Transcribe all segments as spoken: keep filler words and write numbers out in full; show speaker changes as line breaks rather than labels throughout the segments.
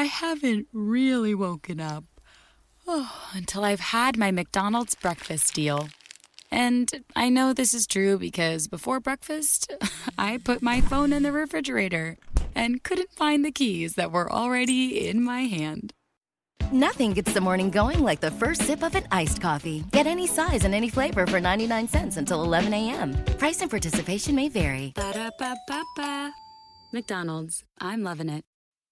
I haven't really woken up. Oh, until I've had my McDonald's breakfast deal. And I know this is true because before breakfast, I put my phone in the refrigerator and couldn't find the keys that were already in my hand.
Nothing gets the morning going like the first sip of an iced coffee. Get any size and any flavor for ninety-nine cents until eleven a.m. Price and participation may vary.
Ba-da-ba-ba-ba. McDonald's. I'm loving it.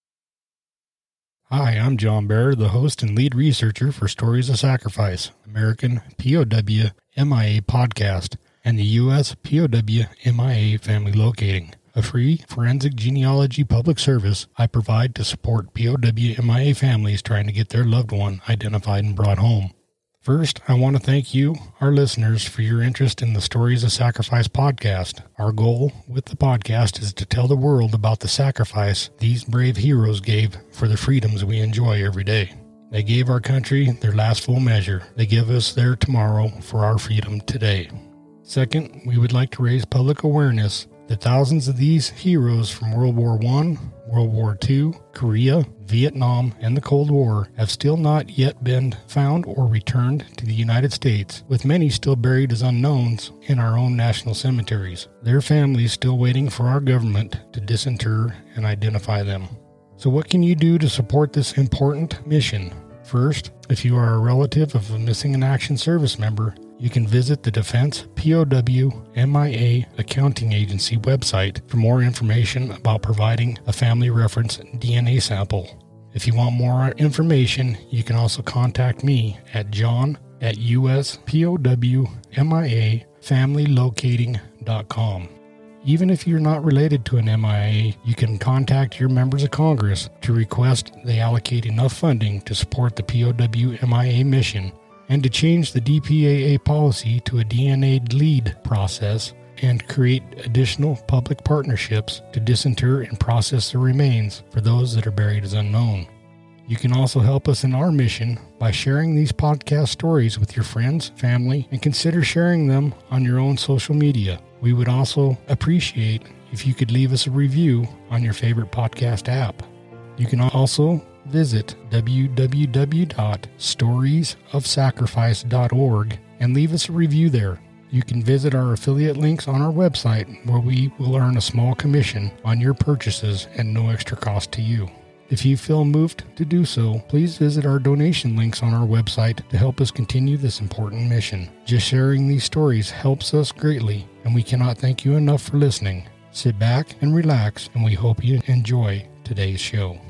Hi, I'm John Bear, the host and lead researcher for Stories of Sacrifice, American P O W M I A podcast, and the U S P O W M I A Family Locating, a free forensic genealogy public service I provide to support P O W M I A families trying to get their loved one identified and brought home. First, I want to thank you, our listeners, for your interest in the Stories of Sacrifice podcast. Our goal with the podcast is to tell the world about the sacrifice these brave heroes gave for the freedoms we enjoy every day. They gave our country their last full measure. They give us their tomorrow for our freedom today. Second, we would like to raise public awareness that thousands of these heroes from World War One, World War Two, Korea, Vietnam, and the Cold War have still not yet been found or returned to the United States, with many still buried as unknowns in our own national cemeteries. Their families still waiting for our government to disinter and identify them. So what can you do to support this important mission? First, if you are a relative of a missing in action service member, you can visit the Defense P O W M I A Accounting Agency website for more information about providing a family reference D N A sample. If you want more information, you can also contact me at john at U S P O W M I A family locating dot com. Even if you're not related to an M I A, you can contact your members of Congress to request they allocate enough funding to support the P O W M I A mission and to change the D P A A policy to a D N A lead process and create additional public partnerships to disinter and process the remains for those that are buried as unknown. You can also help us in our mission by sharing these podcast stories with your friends, family, and consider sharing them on your own social media. We would also appreciate if you could leave us a review on your favorite podcast app. You can also visit w w w dot stories of sacrifice dot org and leave us a review there. You can visit our affiliate links on our website where we will earn a small commission on your purchases at no extra cost to you. If you feel moved to do so, please visit our donation links on our website to help us continue this important mission. Just sharing these stories helps us greatly, and we cannot thank you enough for listening. Sit back and relax, and we hope you enjoy today's show.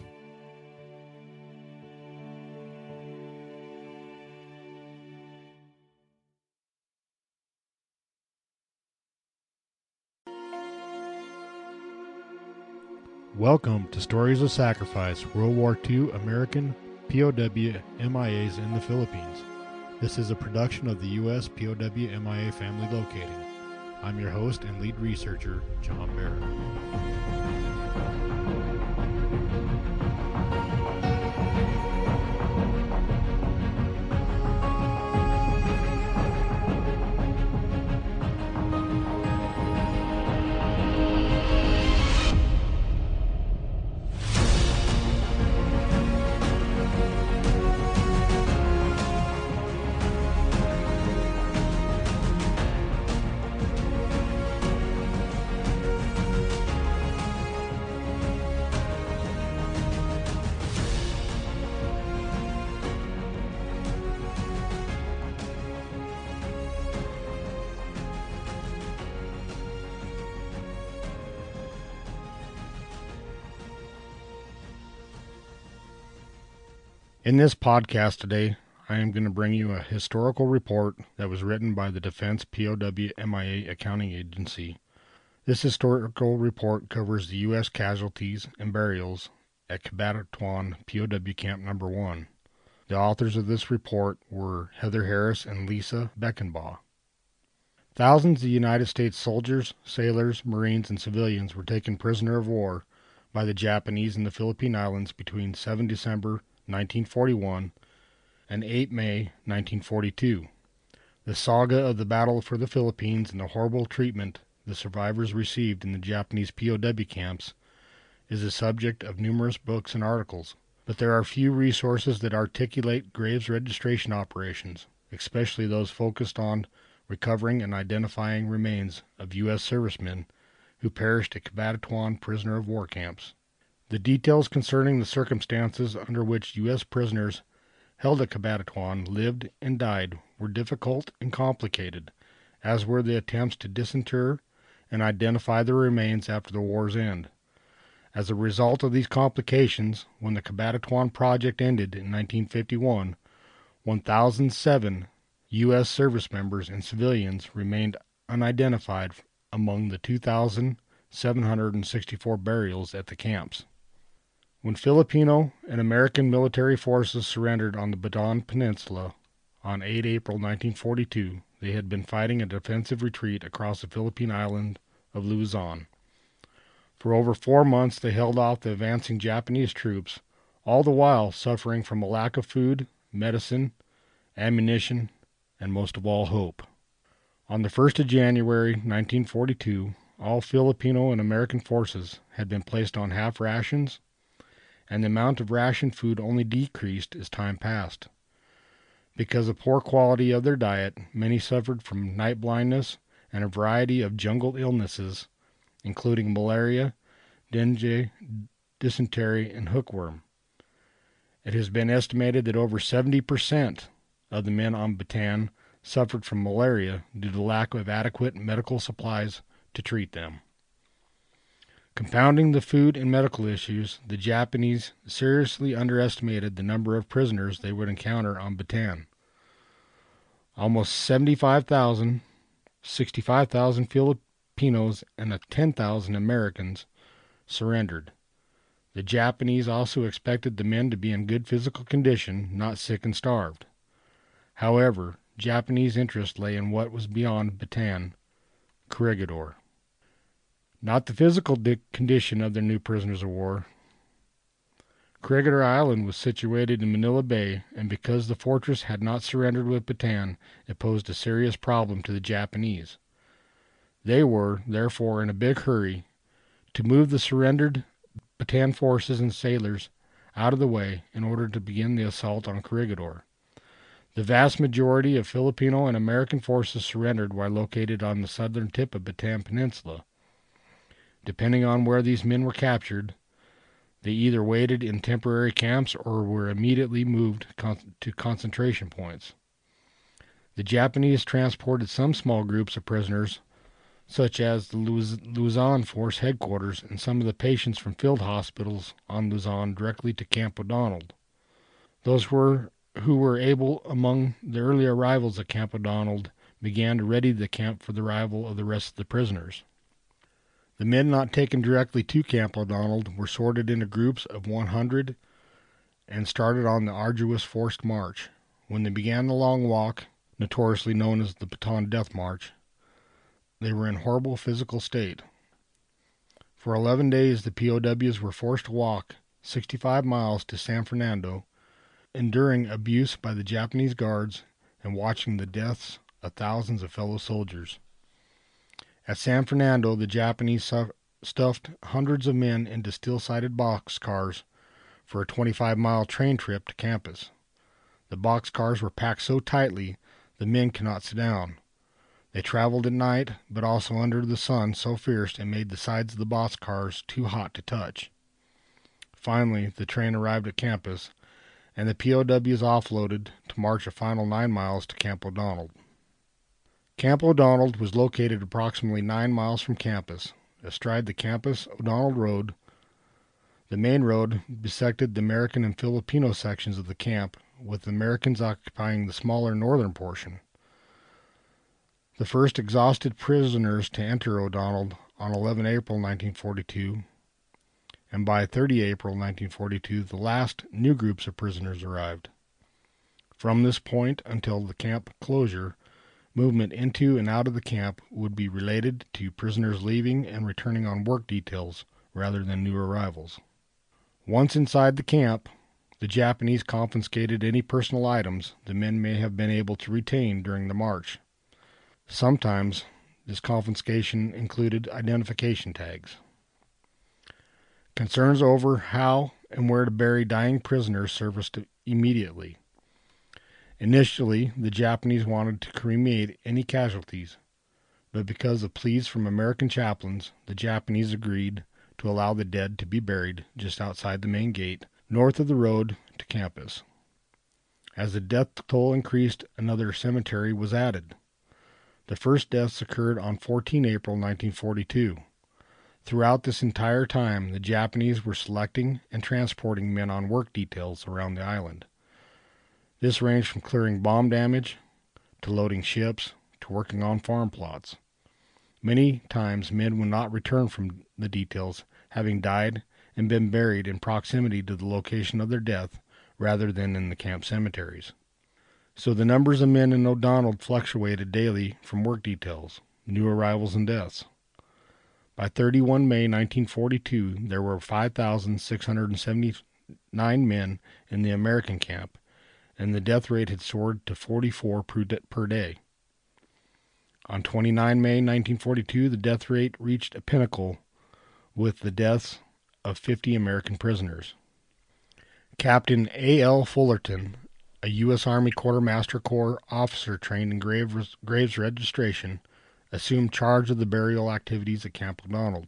Welcome to Stories of Sacrifice, World War Two American P O W M I As in the Philippines. This is a production of the U S P O W M I A Family Locating. I'm your host and lead researcher, John Bear. In this podcast today, I am going to bring you a historical report that was written by the Defense P O W M I A Accounting Agency. This historical report covers the U S casualties and burials at Cabanatuan P O W Camp Number one. The authors of this report were Heather Harris and Lisa Beckenbaugh. Thousands of United States soldiers, sailors, Marines, and civilians were taken prisoner of war by the Japanese in the Philippine Islands between the seventh of December nineteen forty-one and the eighth of May nineteen forty-two. The saga of the battle for the Philippines and the horrible treatment the survivors received in the Japanese P O W camps is the subject of numerous books and articles, but there are few resources that articulate Graves registration operations, especially those focused on recovering and identifying remains of U S servicemen who perished at Cabatatuan prisoner of war camps. The details concerning the circumstances under which U S prisoners held at Cabatatuan lived and died were difficult and complicated, as were the attempts to disinter and identify the remains after the war's end. As a result of these complications, when the Cabatatuan Project ended in nineteen fifty-one, one thousand seven U S service members and civilians remained unidentified among the two thousand seven hundred sixty-four burials at the camps. When Filipino and American military forces surrendered on the Bataan Peninsula on the eighth of April nineteen forty-two, they had been fighting a defensive retreat across the Philippine island of Luzon. For over four months they held off the advancing Japanese troops, all the while suffering from a lack of food, medicine, ammunition, and most of all hope. On the first of January nineteen forty-two, all Filipino and American forces had been placed on half rations, and the amount of ration food only decreased as time passed. Because of poor quality of their diet, many suffered from night blindness and a variety of jungle illnesses, including malaria, dengue, dysentery, and hookworm. It has been estimated that over seventy percent of the men on Bataan suffered from malaria due to the lack of adequate medical supplies to treat them. Compounding the food and medical issues, the Japanese seriously underestimated the number of prisoners they would encounter on Bataan. Almost seventy-five thousand, sixty-five thousand Filipinos, and ten thousand Americans surrendered. The Japanese also expected the men to be in good physical condition, not sick and starved. However, Japanese interest lay in what was beyond Bataan, Corregidor. Not the physical condition of their new prisoners of war. Corregidor Island was situated in Manila Bay, and because the fortress had not surrendered with Bataan, it posed a serious problem to the Japanese. They were, therefore, in a big hurry to move the surrendered Bataan forces and sailors out of the way in order to begin the assault on Corregidor. The vast majority of Filipino and American forces surrendered while located on the southern tip of Bataan Peninsula. Depending on where these men were captured, they either waited in temporary camps or were immediately moved con- to concentration points. The Japanese transported some small groups of prisoners, such as the Luz- Luzon Force headquarters and some of the patients from field hospitals on Luzon, directly to Camp O'Donnell. Those were who were able among the early arrivals at Camp O'Donnell began to ready the camp for the arrival of the rest of the prisoners. The men not taken directly to Camp O'Donnell were sorted into groups of one hundred and started on the arduous forced march. When they began the long walk, notoriously known as the Bataan Death March, they were in horrible physical state. For eleven days the P O Ws were forced to walk sixty-five miles to San Fernando, enduring abuse by the Japanese guards and watching the deaths of thousands of fellow soldiers. At San Fernando, the Japanese stuffed hundreds of men into steel-sided boxcars for a twenty-five mile train trip to campus. The boxcars were packed so tightly the men could not sit down. They traveled at night, but also under the sun so fierce it made the sides of the boxcars too hot to touch. Finally, the train arrived at campus, and the P O Ws offloaded to march a final nine miles to Camp O'Donnell. Camp O'Donnell was located approximately nine miles from campus. Astride the campus O'Donnell Road, the main road bisected the American and Filipino sections of the camp, with the Americans occupying the smaller northern portion. The first exhausted prisoners to enter O'Donnell on the eleventh of April nineteen forty-two, and by the thirtieth of April nineteen forty-two the last new groups of prisoners arrived. From this point until the camp closure, movement into and out of the camp would be related to prisoners leaving and returning on work details rather than new arrivals. Once inside the camp, the Japanese confiscated any personal items the men may have been able to retain during the march. Sometimes this confiscation included identification tags. Concerns over how and where to bury dying prisoners surfaced immediately. Initially, the Japanese wanted to cremate any casualties, but because of pleas from American chaplains, the Japanese agreed to allow the dead to be buried just outside the main gate, north of the road to campus. As the death toll increased, another cemetery was added. The first deaths occurred on the fourteenth of April nineteen forty-two. Throughout this entire time, the Japanese were selecting and transporting men on work details around the island. This ranged from clearing bomb damage, to loading ships, to working on farm plots. Many times men would not return from the details, having died and been buried in proximity to the location of their death rather than in the camp cemeteries. So the numbers of men in O'Donnell fluctuated daily from work details, new arrivals and deaths. By the thirty-first of May nineteen forty-two, there were five thousand six hundred seventy-nine men in the American camp, and the death rate had soared to forty-four per day. On the twenty-ninth of May nineteen forty-two, the death rate reached a pinnacle with the deaths of fifty American prisoners. Captain A L Fullerton, a U S Army Quartermaster Corps officer trained in grave, graves registration, assumed charge of the burial activities at Camp O'Donnell.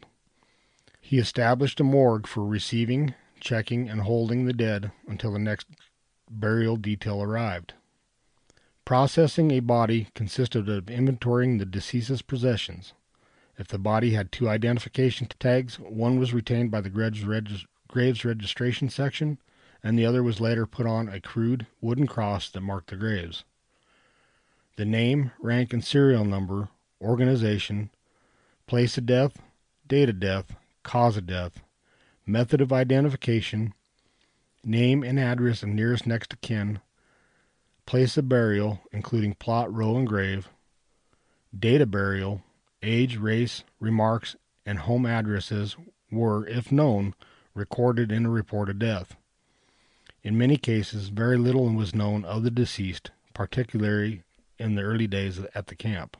He established a morgue for receiving, checking, and holding the dead until the next burial detail arrived. Processing a body consisted of inventorying the deceased's possessions. If the body had two identification tags, one was retained by the graves, reg- graves registration section, and the other was later put on a crude wooden cross that marked the graves. The name, rank, and serial number, organization, place of death, date of death, cause of death, method of identification, name and address of nearest next of kin, place of burial, including plot, row, and grave, date of burial, age, race, remarks, and home addresses were, if known, recorded in a report of death. In many cases, very little was known of the deceased, particularly in the early days at the camp.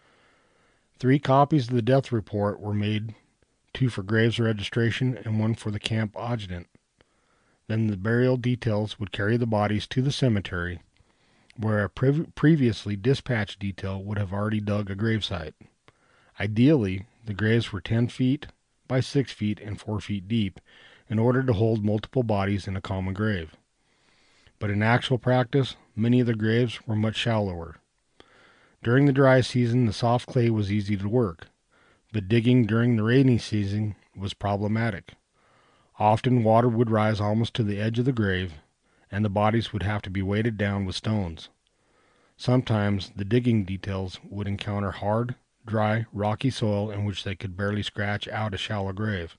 Three copies of the death report were made, two for graves registration and one for the camp adjutant. Then the burial details would carry the bodies to the cemetery, where a pre- previously dispatched detail would have already dug a gravesite. Ideally, the graves were ten feet by six feet and four feet deep, in order to hold multiple bodies in a common grave. But in actual practice, many of the graves were much shallower. During the dry season, the soft clay was easy to work, but digging during the rainy season was problematic. Often water would rise almost to the edge of the grave, and the bodies would have to be weighted down with stones. Sometimes the digging details would encounter hard, dry, rocky soil in which they could barely scratch out a shallow grave.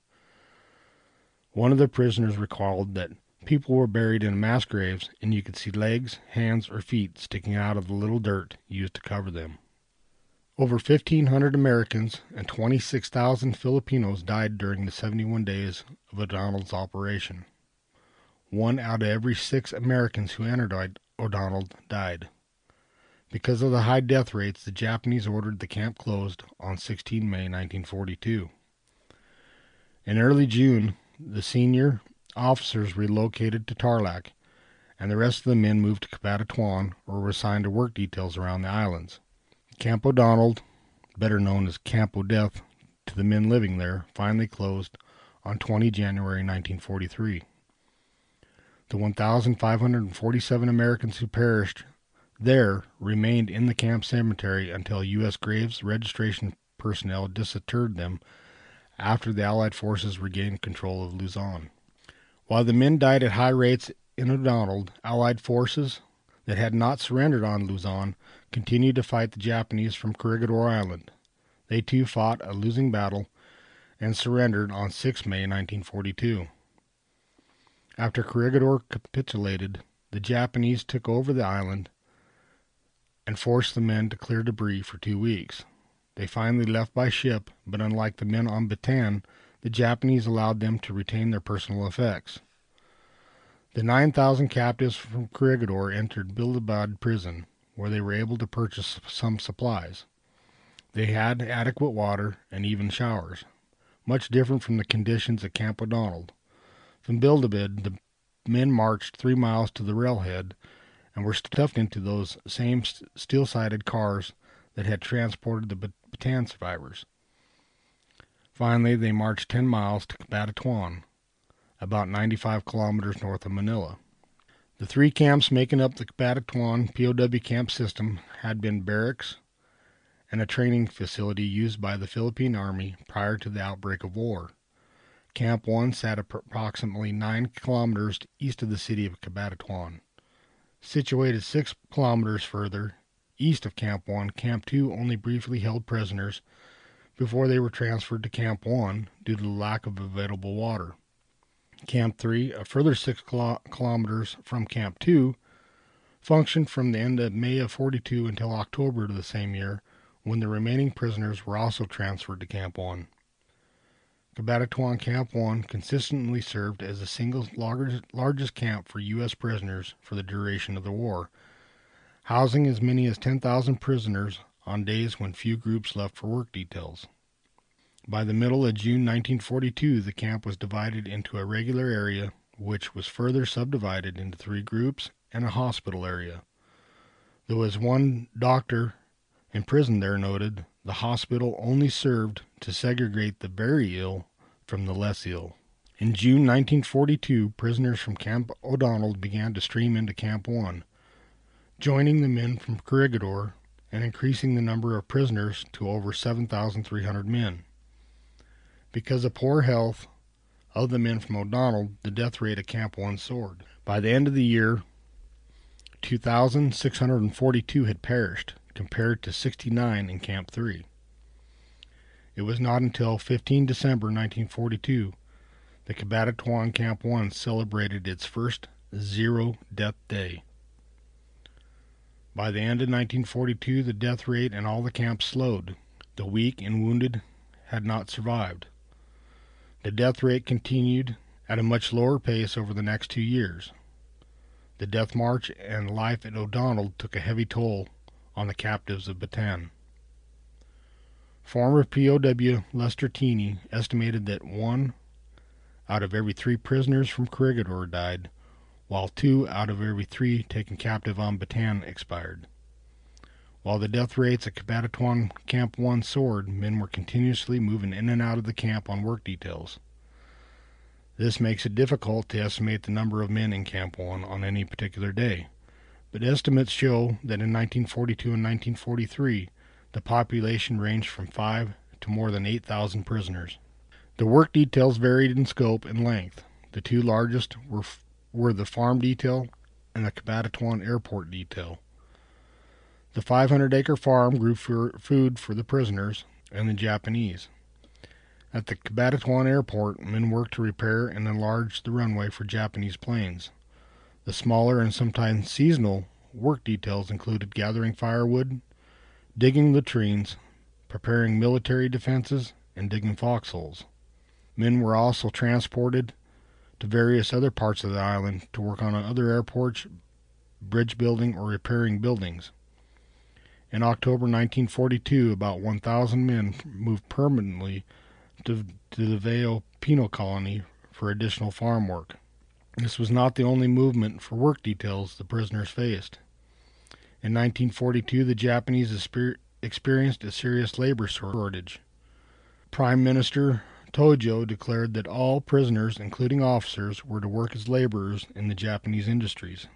One of the prisoners recalled that people were buried in mass graves, and you could see legs, hands, or feet sticking out of the little dirt used to cover them. Over fifteen hundred Americans and twenty-six thousand Filipinos died during the seventy-one days of O'Donnell's operation. One out of every six Americans who entered O'Donnell died. Because of the high death rates, the Japanese ordered the camp closed on the sixteenth of May nineteen forty-two. In early June, the senior officers relocated to Tarlac, and the rest of the men moved to Cabanatuan or were assigned to work details around the islands. Camp O'Donnell, better known as Camp O'Death to the men living there, finally closed on the twentieth of January nineteen forty-three. The one thousand five hundred forty-seven Americans who perished there remained in the camp cemetery until U S Graves registration personnel disinterred them after the Allied forces regained control of Luzon. While the men died at high rates in O'Donnell, Allied forces that had not surrendered on Luzon continued to fight the Japanese from Corregidor Island. They too fought a losing battle and surrendered on the sixth of May nineteen forty-two. After Corregidor capitulated, the Japanese took over the island and forced the men to clear debris for two weeks. They finally left by ship, but unlike the men on Bataan, the Japanese allowed them to retain their personal effects. The nine thousand captives from Corregidor entered Bilbabad prison, where they were able to purchase some supplies. They had adequate water and even showers, much different from the conditions at Camp O'Donnell. From Build-A-Bid, the men marched three miles to the railhead and were stuffed into those same steel-sided cars that had transported the Bataan survivors. Finally, they marched ten miles to Cabanatuan, about ninety-five kilometers north of Manila. The three camps making up the Cabanatuan P O W camp system had been barracks and a training facility used by the Philippine Army prior to the outbreak of war. Camp one sat approximately nine kilometers east of the city of Cabanatuan. Situated six kilometers further east of Camp one, Camp two only briefly held prisoners before they were transferred to Camp one due to the lack of available water. Camp three, a further six kilo- kilometers from Camp two, functioned from the end of May of forty-two until October of the same year, when the remaining prisoners were also transferred to Camp one. Cabanatuan Camp one consistently served as the single largest camp for U S prisoners for the duration of the war, housing as many as ten thousand prisoners on days when few groups left for work details. By the middle of June nineteen forty-two, the camp was divided into a regular area, which was further subdivided into three groups, and a hospital area. Though, as one doctor imprisoned there noted, the hospital only served to segregate the very ill from the less ill. In June nineteen forty-two, prisoners from Camp O'Donnell began to stream into Camp one, joining the men from Corregidor and increasing the number of prisoners to over seven thousand three hundred men. Because of poor health of the men from O'Donnell, the death rate at Camp one soared. By the end of the year, two thousand six hundred forty-two had perished, compared to sixty-nine in Camp three. It was not until the fifteenth of December nineteen forty-two that Cabanatuan Camp one celebrated its first zero-death day. By the end of nineteen forty-two, the death rate in all the camps slowed. The weak and wounded had not survived. The death rate continued at a much lower pace over the next two years. The death march and life at O'Donnell took a heavy toll on the captives of Bataan. Former P O W Lester Teeney estimated that one out of every three prisoners from Corregidor died, while two out of every three taken captive on Bataan expired. While the death rates at Cabanatuan Camp one soared, men were continuously moving in and out of the camp on work details. This makes it difficult to estimate the number of men in Camp one on any particular day, but estimates show that in nineteen forty-two and nineteen forty-three, the population ranged from five to more than eight thousand prisoners. The work details varied in scope and length. The two largest were, were the farm detail and the Cabanatuan airport detail. The five hundred acre farm grew for food for the prisoners and the Japanese. At the Cabanatuan airport, men worked to repair and enlarge the runway for Japanese planes. The smaller and sometimes seasonal work details included gathering firewood, digging latrines, preparing military defenses, and digging foxholes. Men were also transported to various other parts of the island to work on other airports, bridge building, or repairing buildings. In October nineteen forty-two, about one thousand men moved permanently to, to the Veo Penal Colony for additional farm work. This was not the only movement for work details the prisoners faced. In nineteen forty-two, the Japanese experienced a serious labor shortage. Prime Minister Tojo declared that all prisoners, including officers, were to work as laborers in the Japanese industries.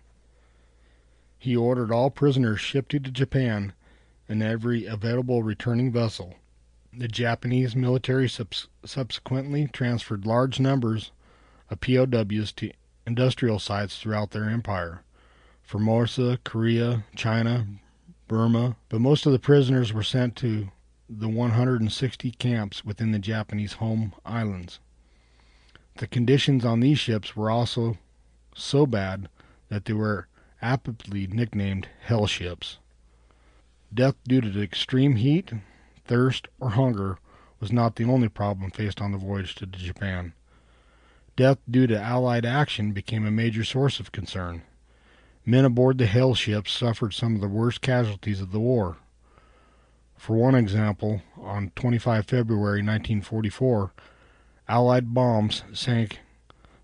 He ordered all prisoners shipped to Japan and every available returning vessel. The Japanese military subs- subsequently transferred large numbers of P O Ws to industrial sites throughout their empire, Formosa, Korea, China, Burma, but most of the prisoners were sent to the one hundred sixty camps within the Japanese home islands. The conditions on these ships were also so bad that they were aptly nicknamed hell ships. Death due to extreme heat, thirst, or hunger was not the only problem faced on the voyage to Japan. Death due to Allied action became a major source of concern. Men aboard the hell ships suffered some of the worst casualties of the war. For one example, on the twenty-fifth of February nineteen forty-four, Allied bombs sank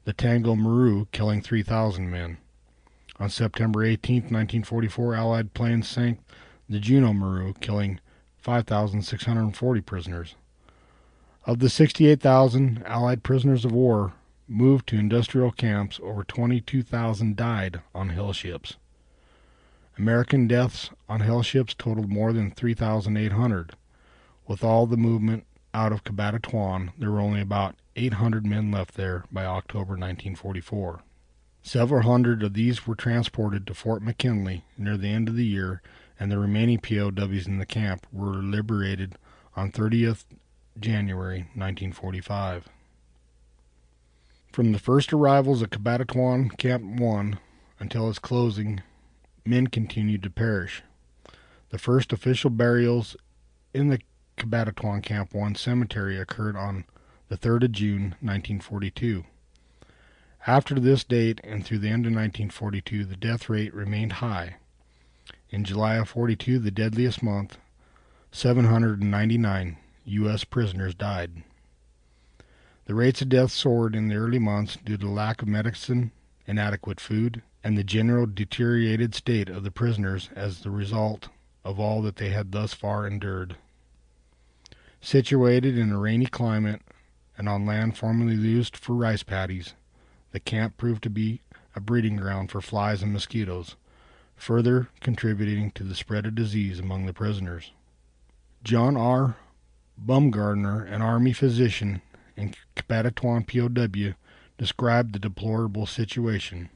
the Tango Maru, killing three thousand men. On September eighteenth, nineteen forty-four, Allied planes sank the Juno Maru, killing five thousand six hundred forty prisoners. Of the sixty-eight thousand Allied prisoners of war moved to industrial camps, over twenty-two thousand died on hell ships. American deaths on hell ships totaled more than three thousand eight hundred. With all the movement out of Cabanatuan, there were only about eight hundred men left there by October nineteen forty-four. Several hundred of these were transported to Fort McKinley near the end of the year, and the remaining P O Ws in the camp were liberated on thirtieth January nineteen forty-five. From the first arrivals at Cabanatuan Camp one until its closing, men continued to perish. The first official burials in the Cabanatuan Camp one cemetery occurred on the third of June nineteen forty-two. After this date and through the end of nineteen forty-two, the death rate remained high. In July of forty-two, the deadliest month, seven hundred ninety-nine U S prisoners died. The rates of death soared in the early months due to lack of medicine, inadequate food, and the general deteriorated state of the prisoners as the result of all that they had thus far endured. Situated in a rainy climate and on land formerly used for rice paddies, the camp proved to be a breeding ground for flies and mosquitoes, further contributing to the spread of disease among the prisoners. John R. Bumgardner, an Army physician and Cabanatuan P O W, described the deplorable situation.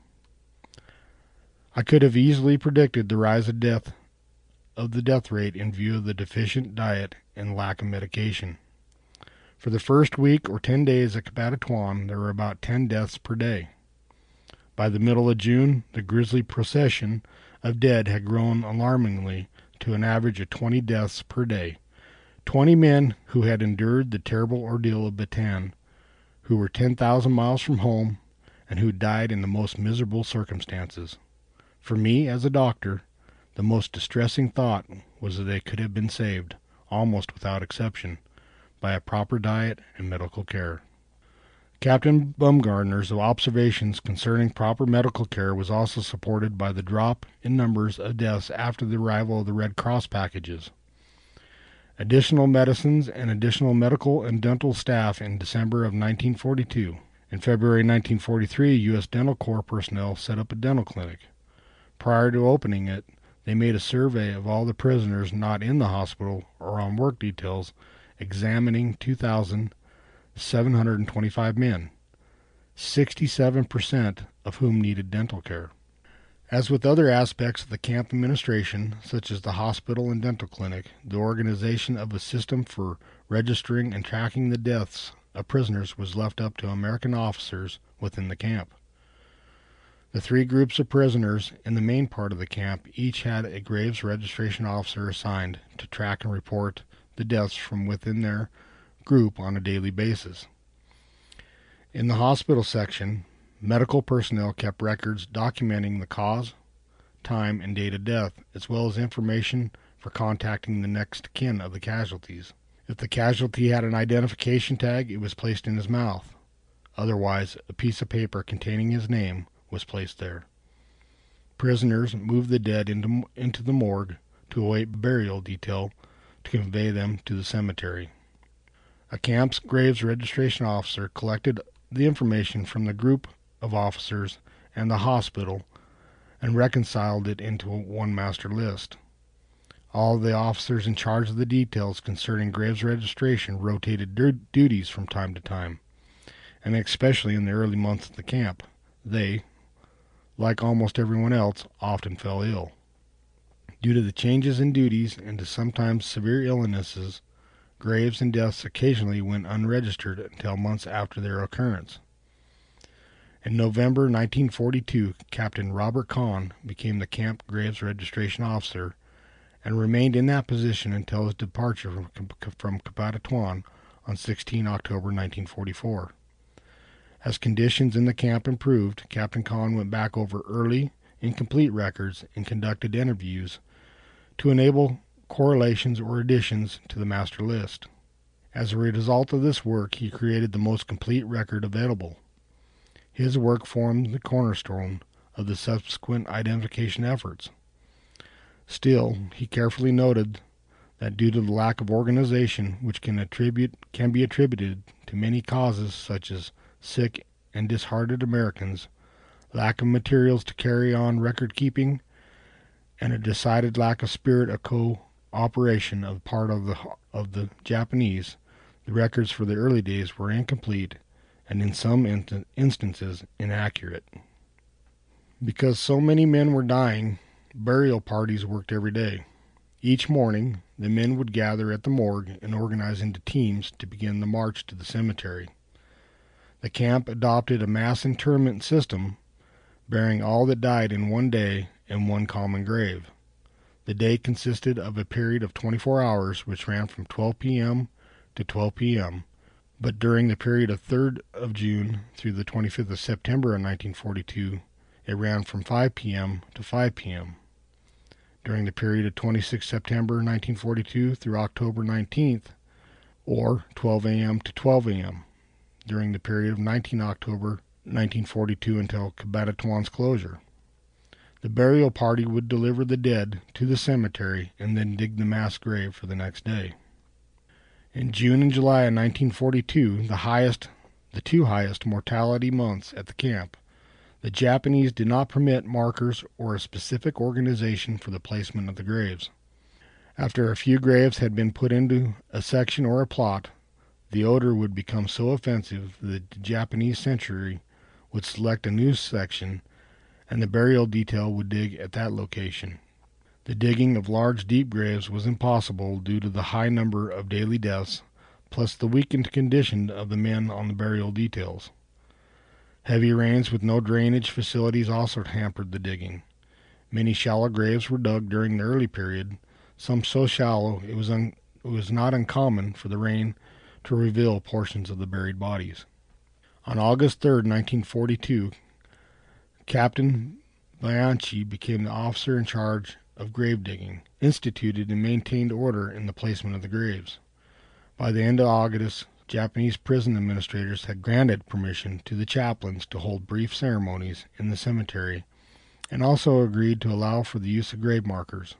I could have easily predicted the rise of death of the death rate in view of the deficient diet and lack of medication. For the first week or ten days at Cabanatuan, there were about ten deaths per day. By the middle of June, the grisly procession of dead had grown alarmingly to an average of twenty deaths per day. Twenty men who had endured the terrible ordeal of Bataan, who were ten thousand miles from home, and who died in the most miserable circumstances. For me, as a doctor, the most distressing thought was that they could have been saved, almost without exception, by a proper diet and medical care. Captain Bumgardner's observations concerning proper medical care was also supported by the drop in numbers of deaths after the arrival of the Red Cross packages. Additional medicines and additional medical and dental staff in December of nineteen forty-two. In February nineteen forty-three, U S Dental Corps personnel set up a dental clinic. Prior to opening it, they made a survey of all the prisoners not in the hospital or on work details, examining two thousand seven hundred twenty-five men, sixty-seven percent of whom needed dental care. As with other aspects of the camp administration, such as the hospital and dental clinic, the organization of a system for registering and tracking the deaths of prisoners was left up to American officers within the camp. The three groups of prisoners in the main part of the camp each had a graves registration officer assigned to track and report the deaths from within their group on a daily basis. In the hospital section, medical personnel kept records documenting the cause, time, and date of death, as well as information for contacting the next kin of the casualties. If the casualty had an identification tag, it was placed in his mouth. Otherwise, a piece of paper containing his name was placed there. Prisoners moved the dead into, into the morgue to await burial detail to convey them to the cemetery. A camp's graves registration officer collected the information from the group of officers and the hospital and reconciled it into one master list. All the officers in charge of the details concerning graves registration rotated their duties from time to time, and especially in the early months of the camp, they, like almost everyone else, often fell ill. Due to the changes in duties and to sometimes severe illnesses, graves and deaths occasionally went unregistered until months after their occurrence. In November nineteen forty-two, Captain Robert Kahn became the camp graves registration officer and remained in that position until his departure from, from Cabanatuan on the sixteenth of October nineteen forty-four. As conditions in the camp improved, Captain Kahn went back over early, incomplete records and conducted interviews to enable correlations or additions to the master list. As a result of this work, he created the most complete record available. His work formed the cornerstone of the subsequent identification efforts. Still, he carefully noted that due to the lack of organization, which can attribute can be attributed to many causes such as sick and disheartened Americans, lack of materials to carry on record keeping, and a decided lack of spirit of cooperation of part of the of the Japanese, the records for the early days were incomplete and in some in- instances inaccurate. Because so many men were dying, burial parties worked every day. Each morning, the men would gather at the morgue and organize into teams to begin the march to the cemetery. The camp adopted a mass interment system, burying all that died in one day in one common grave. The day consisted of a period of twenty-four hours, which ran from twelve p.m. to twelve p.m., but during the period of third of June through the twenty-fifth of September of nineteen forty-two, it ran from five p.m. to five p.m. During the period of the twenty-sixth of September nineteen forty-two through October nineteenth, or twelve a.m. to twelve a.m., during the period of the nineteenth of October nineteen forty-two until Cabanatuan's closure. The burial party would deliver the dead to the cemetery and then dig the mass grave for the next day. In June and July of nineteen forty-two, the highest, the two highest mortality months at the camp, the Japanese did not permit markers or a specific organization for the placement of the graves. After a few graves had been put into a section or a plot, the odor would become so offensive that the Japanese sentry would select a new section and the burial detail would dig at that location. The digging of large deep graves was impossible due to the high number of daily deaths, plus the weakened condition of the men on the burial details. Heavy rains with no drainage facilities also hampered the digging. Many shallow graves were dug during the early period, some so shallow it was, un- it was not uncommon for the rain to reveal portions of the buried bodies. On August third, nineteen forty-two, Captain Bianchi became the officer in charge of grave digging, instituted and maintained order in the placement of the graves. By the end of August, Japanese prison administrators had granted permission to the chaplains to hold brief ceremonies in the cemetery and also agreed to allow for the use of grave markers.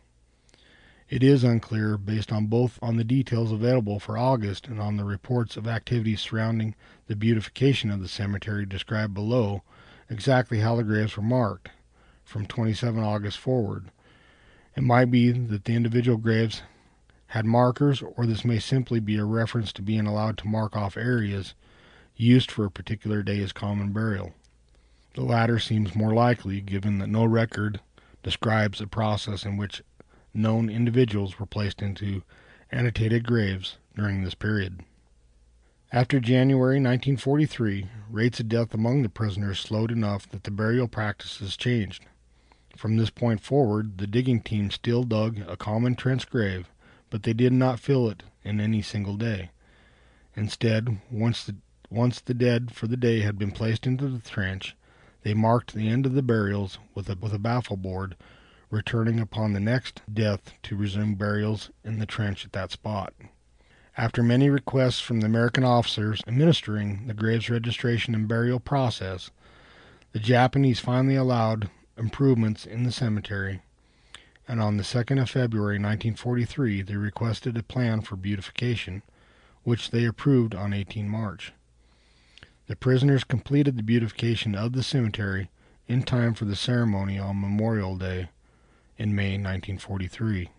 It is unclear, based on both on the details available for August and on the reports of activities surrounding the beautification of the cemetery described below, exactly how the graves were marked from the twenty-seventh of August forward. It might be that the individual graves had markers, or this may simply be a reference to being allowed to mark off areas used for a particular day as common burial. The latter seems more likely, given that no record describes a process in which known individuals were placed into annotated graves during this period. After January nineteen forty-three, rates of death among the prisoners slowed enough that the burial practices changed. From this point forward, the digging team still dug a common trench grave, but they did not fill it in any single day. Instead, once the, once the dead for the day had been placed into the trench, they marked the end of the burials with a, with a baffle board, returning upon the next death to resume burials in the trench at that spot. After many requests from the American officers administering the graves registration and burial process, the Japanese finally allowed improvements in the cemetery, and on the second of February nineteen forty-three they requested a plan for beautification, which they approved on the eighteenth of March. The prisoners completed the beautification of the cemetery in time for the ceremony on Memorial Day in May nineteen forty-three.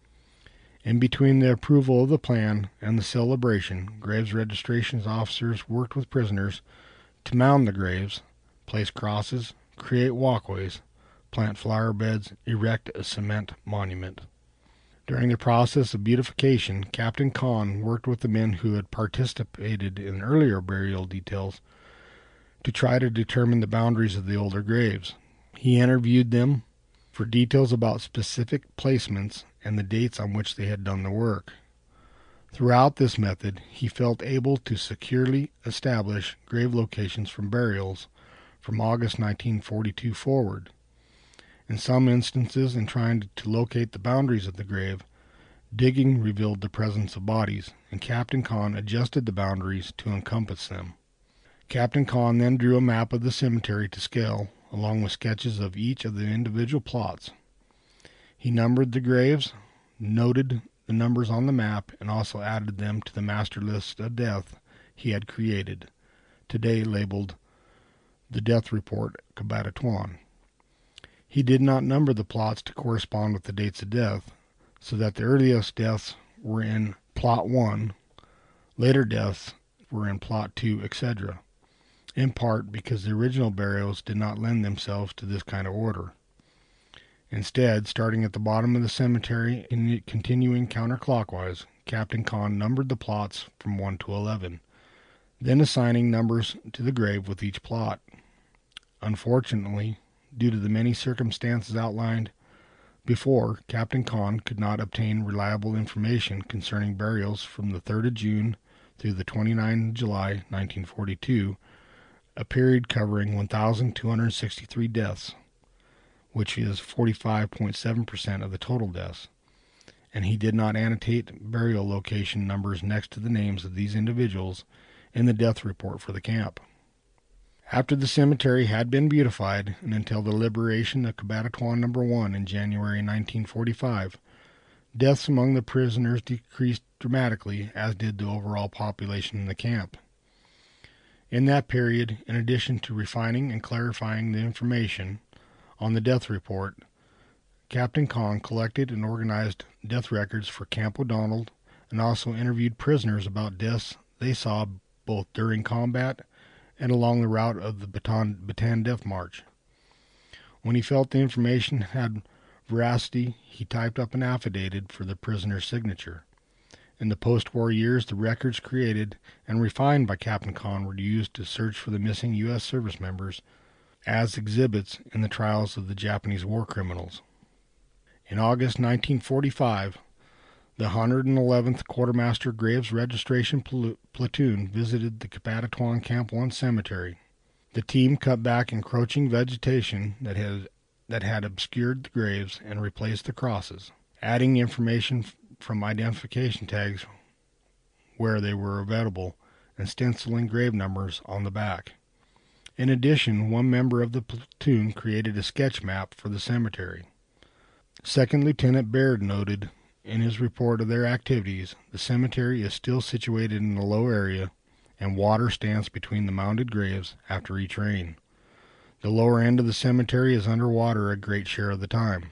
In between the approval of the plan and the celebration, graves registration officers worked with prisoners to mound the graves, place crosses, create walkways, plant flower beds, erect a cement monument. During the process of beautification, Captain Kahn worked with the men who had participated in earlier burial details to try to determine the boundaries of the older graves. He interviewed them for details about specific placements and the dates on which they had done the work. Throughout this method, he felt able to securely establish grave locations from burials from August nineteen forty-two forward. In some instances, in trying to locate the boundaries of the grave, digging revealed the presence of bodies, and Captain Kahn adjusted the boundaries to encompass them. Captain Conn then drew a map of the cemetery to scale, along with sketches of each of the individual plots. He numbered the graves, noted the numbers on the map, and also added them to the master list of death he had created, today labeled the Death Report Cabatatuan. He did not number the plots to correspond with the dates of death, so that the earliest deaths were in Plot one, later deaths were in Plot two, et cetera, in part because the original burials did not lend themselves to this kind of order. Instead, starting at the bottom of the cemetery and continuing counterclockwise, Captain Conn numbered the plots from one to eleven, then assigning numbers to the grave with each plot. Unfortunately, due to the many circumstances outlined before, Captain Conn could not obtain reliable information concerning burials from the third of June through the twenty-ninth of July, nineteen forty-two, a period covering one thousand two hundred sixty-three deaths, which is forty-five point seven percent of the total deaths, and he did not annotate burial location numbers next to the names of these individuals in the death report for the camp. After the cemetery had been beautified, and until the liberation of Cabatatuan Number one in January nineteen forty-five, deaths among the prisoners decreased dramatically, as did the overall population in the camp. In that period, in addition to refining and clarifying the information on the death report, Captain Conn collected and organized death records for Camp O'Donnell and also interviewed prisoners about deaths they saw both during combat and along the route of the Bataan, Bataan Death March. When he felt the information had veracity, he typed up an affidavit for the prisoner's signature. In the post-war years, the records created and refined by Captain Conn were used to search for the missing U S service members as exhibits in the trials of the Japanese war criminals. In August nineteen forty-five, the one hundred eleventh Quartermaster Graves Registration Pl- Platoon visited the Cabatatuan Camp one cemetery. The team cut back encroaching vegetation that had, that had obscured the graves and replaced the crosses, adding information f- from identification tags where they were available and stenciling grave numbers on the back. In addition, one member of the platoon created a sketch map for the cemetery. Second Lieutenant Baird noted in his report of their activities, the cemetery is still situated in a low area, and water stands between the mounded graves after each rain. The lower end of the cemetery is under water a great share of the time.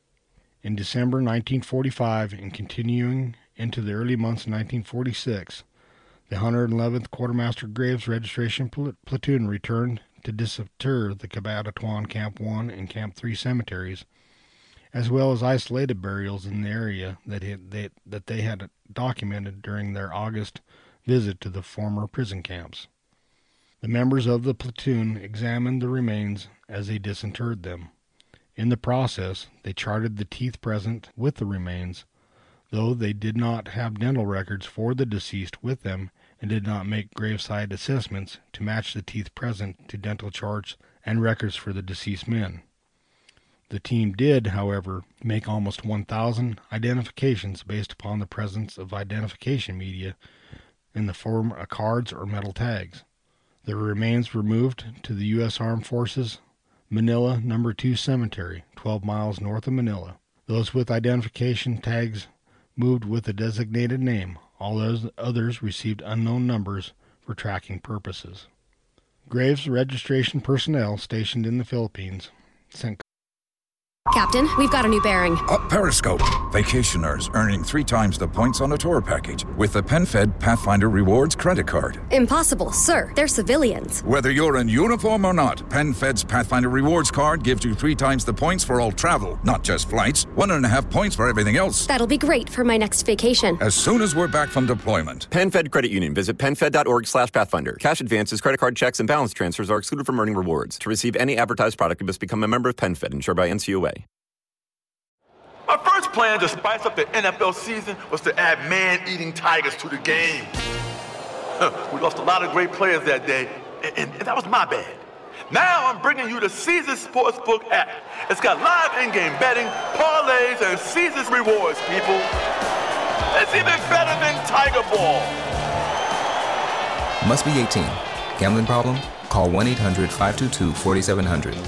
In December nineteen forty-five and continuing into the early months of nineteen forty-six, the one hundred eleventh Quartermaster Graves Registration Pl- Platoon returned to disinter the Cabatatuan Camp one and Camp three cemeteries, as well as isolated burials in the area that, had, they, that they had documented during their August visit to the former prison camps. The members of the platoon examined the remains as they disinterred them. In the process, they charted the teeth present with the remains, though they did not have dental records for the deceased with them and did not make graveside assessments to match the teeth present to dental charts and records for the deceased men. The team did, however, make almost one thousand identifications based upon the presence of identification media in the form of cards or metal tags. The remains were moved to the U S Armed Forces Manila Number two Cemetery, twelve miles north of Manila. Those with identification tags moved with a designated name. All those others received unknown numbers for tracking purposes. Graves registration personnel stationed in the Philippines sent
Captain, we've got a new bearing.
Up Periscope. Vacationers earning three times the points on a tour package with the PenFed Pathfinder Rewards credit card.
Impossible, sir. They're civilians.
Whether you're in uniform or not, PenFed's Pathfinder Rewards card gives you three times the points for all travel, not just flights. One and a half points for everything else.
That'll be great for my next vacation.
As soon as we're back from deployment.
PenFed Credit Union. Visit penfed.org slash Pathfinder. Cash advances, credit card checks, and balance transfers are excluded from earning rewards. To receive any advertised product, you must become a member of PenFed, insured by N C U A.
My first plan to spice up the N F L season was to add man-eating tigers to the game. We lost a lot of great players that day, and, and, and that was my bad. Now I'm bringing you the Caesars Sportsbook app. It's got live in-game betting, parlays, and Caesars rewards, people. It's even better than Tiger Ball.
Must be eighteen. Gambling problem? Call one eight hundred five two two four seven zero zero.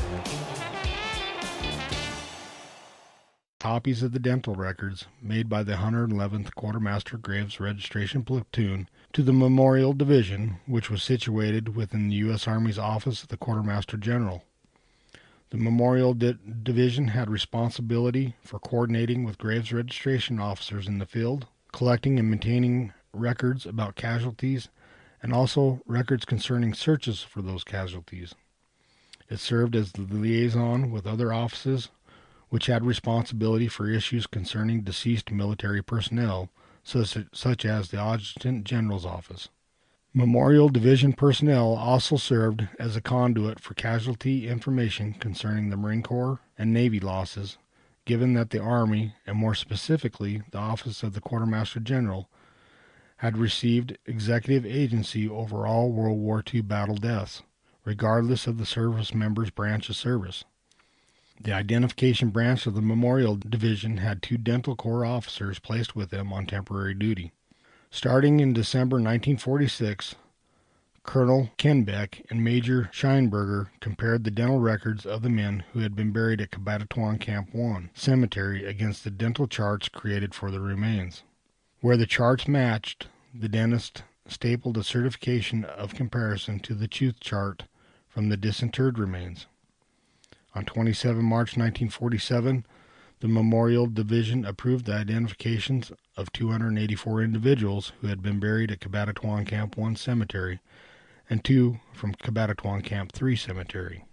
Copies of the dental records made by the one hundred eleventh Quartermaster Graves Registration Platoon to the Memorial Division, which was situated within the U S Army's Office of the Quartermaster General. The Memorial Di- Division had responsibility for coordinating with Graves registration officers in the field, collecting and maintaining records about casualties, and also records concerning searches for those casualties. It served as the liaison with other offices which had responsibility for issues concerning deceased military personnel, such, such as the Adjutant General's Office. Memorial Division personnel also served as a conduit for casualty information concerning the Marine Corps and Navy losses, given that the Army, and more specifically the Office of the Quartermaster General, had received executive agency over all World War Two battle deaths, regardless of the service member's branch of service. The identification branch of the Memorial Division had two Dental Corps officers placed with them on temporary duty. Starting in December nineteen forty-six, Colonel Kenbeck and Major Scheinberger compared the dental records of the men who had been buried at Cabatatuan Camp one Cemetery against the dental charts created for the remains. Where the charts matched, the dentist stapled a certification of comparison to the tooth chart from the disinterred remains. On the twenty-seventh of March nineteen forty-seven, the Memorial Division approved the identifications of two hundred eighty-four individuals who had been buried at Cabatatuan Camp one Cemetery and two from Cabatatuan Camp three Cemetery.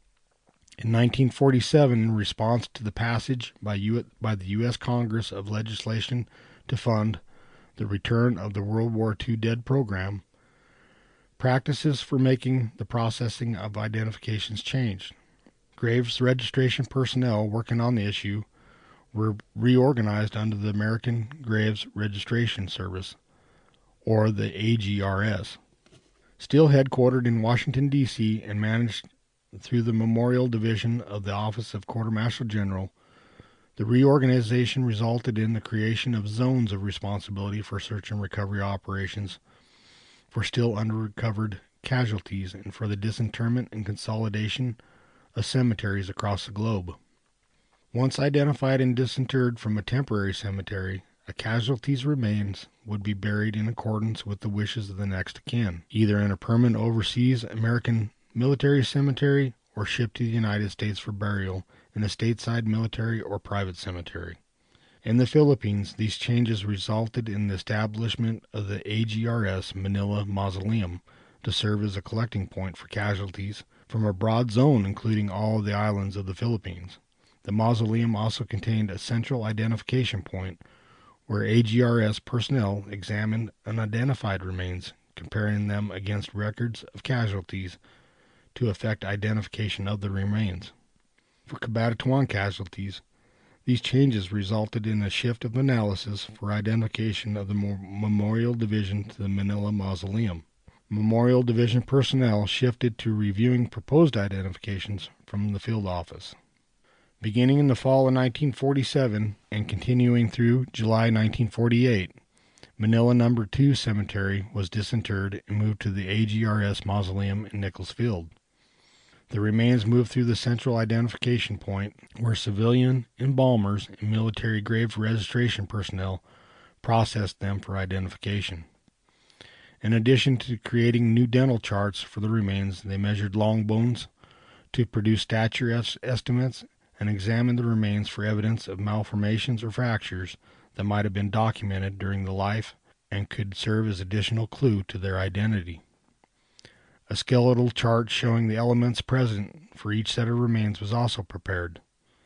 In nineteen forty-seven, in response to the passage by, U- by the U S Congress of legislation to fund the return of the World War Two Dead program, practices for making the processing of identifications changed. Graves registration personnel working on the issue were reorganized under the American Graves Registration Service, or the A G R S. Still headquartered in Washington, D C and managed through the Memorial Division of the Office of Quartermaster General, the reorganization resulted in the creation of zones of responsibility for search and recovery operations for still unrecovered casualties and for the disinterment and consolidation of cemeteries across the globe. Once identified and disinterred from a temporary cemetery, a casualty's remains would be buried in accordance with the wishes of the next of kin, either in a permanent overseas American military cemetery or shipped to the United States for burial in a stateside military or private cemetery. In the Philippines, these changes resulted in the establishment of the A G R S Manila Mausoleum to serve as a collecting point for casualties from a broad zone including all of the islands of the Philippines. The mausoleum also contained a central identification point where A G R S personnel examined unidentified remains, comparing them against records of casualties to effect identification of the remains. For Cabatatuan casualties, these changes resulted in a shift of analysis for identification of the Memorial Division to the Manila Mausoleum. Memorial Division personnel shifted to reviewing proposed identifications from the field office. Beginning in the fall of nineteen forty-seven and continuing through July nineteen forty-eight, Manila Number two Cemetery was disinterred and moved to the A G R S Mausoleum in Nichols Field. The remains moved through the central identification point where civilian embalmers and military grave registration personnel processed them for identification. In addition to creating new dental charts for the remains, they measured long bones to produce stature es- estimates and examined the remains for evidence of malformations or fractures that might have been documented during the life and could serve as additional clue to their identity. A skeletal chart showing the elements present for each set of remains was also prepared.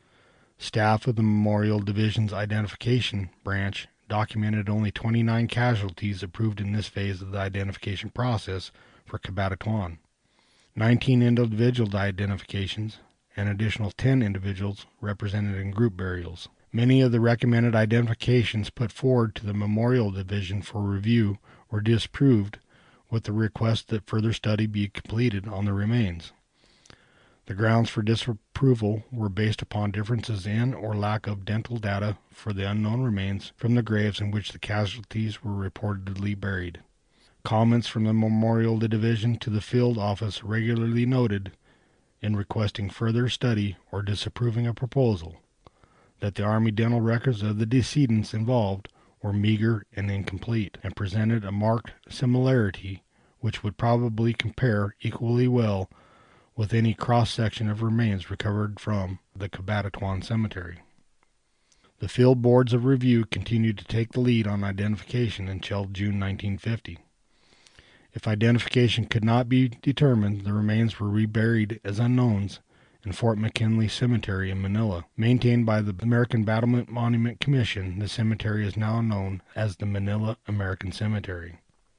Staff of the Memorial Division's identification branch documented only twenty-nine casualties approved in this phase of the identification process for Cabatatuan. nineteen individual identifications and additional ten individuals represented in group burials. Many of the recommended identifications put forward to the Memorial Division for review were disproved with the request that further study be completed on the remains. The grounds for disapproval were based upon differences in or lack of dental data for the unknown remains from the graves in which the casualties were reportedly buried. Comments from the Memorial Division to the field office regularly noted, in requesting further study or disapproving a proposal, that the Army dental records of the decedents involved were meager and incomplete, and presented a marked similarity which would probably compare equally well with any cross-section of remains recovered from the Cabatatuan Cemetery. The field boards of review continued to take the lead on identification until June nineteen fifty. If identification could not be determined, the remains were reburied as unknowns in Fort McKinley Cemetery in Manila. Maintained by the American Battlement Monument Commission, the cemetery is now known as the Manila American Cemetery.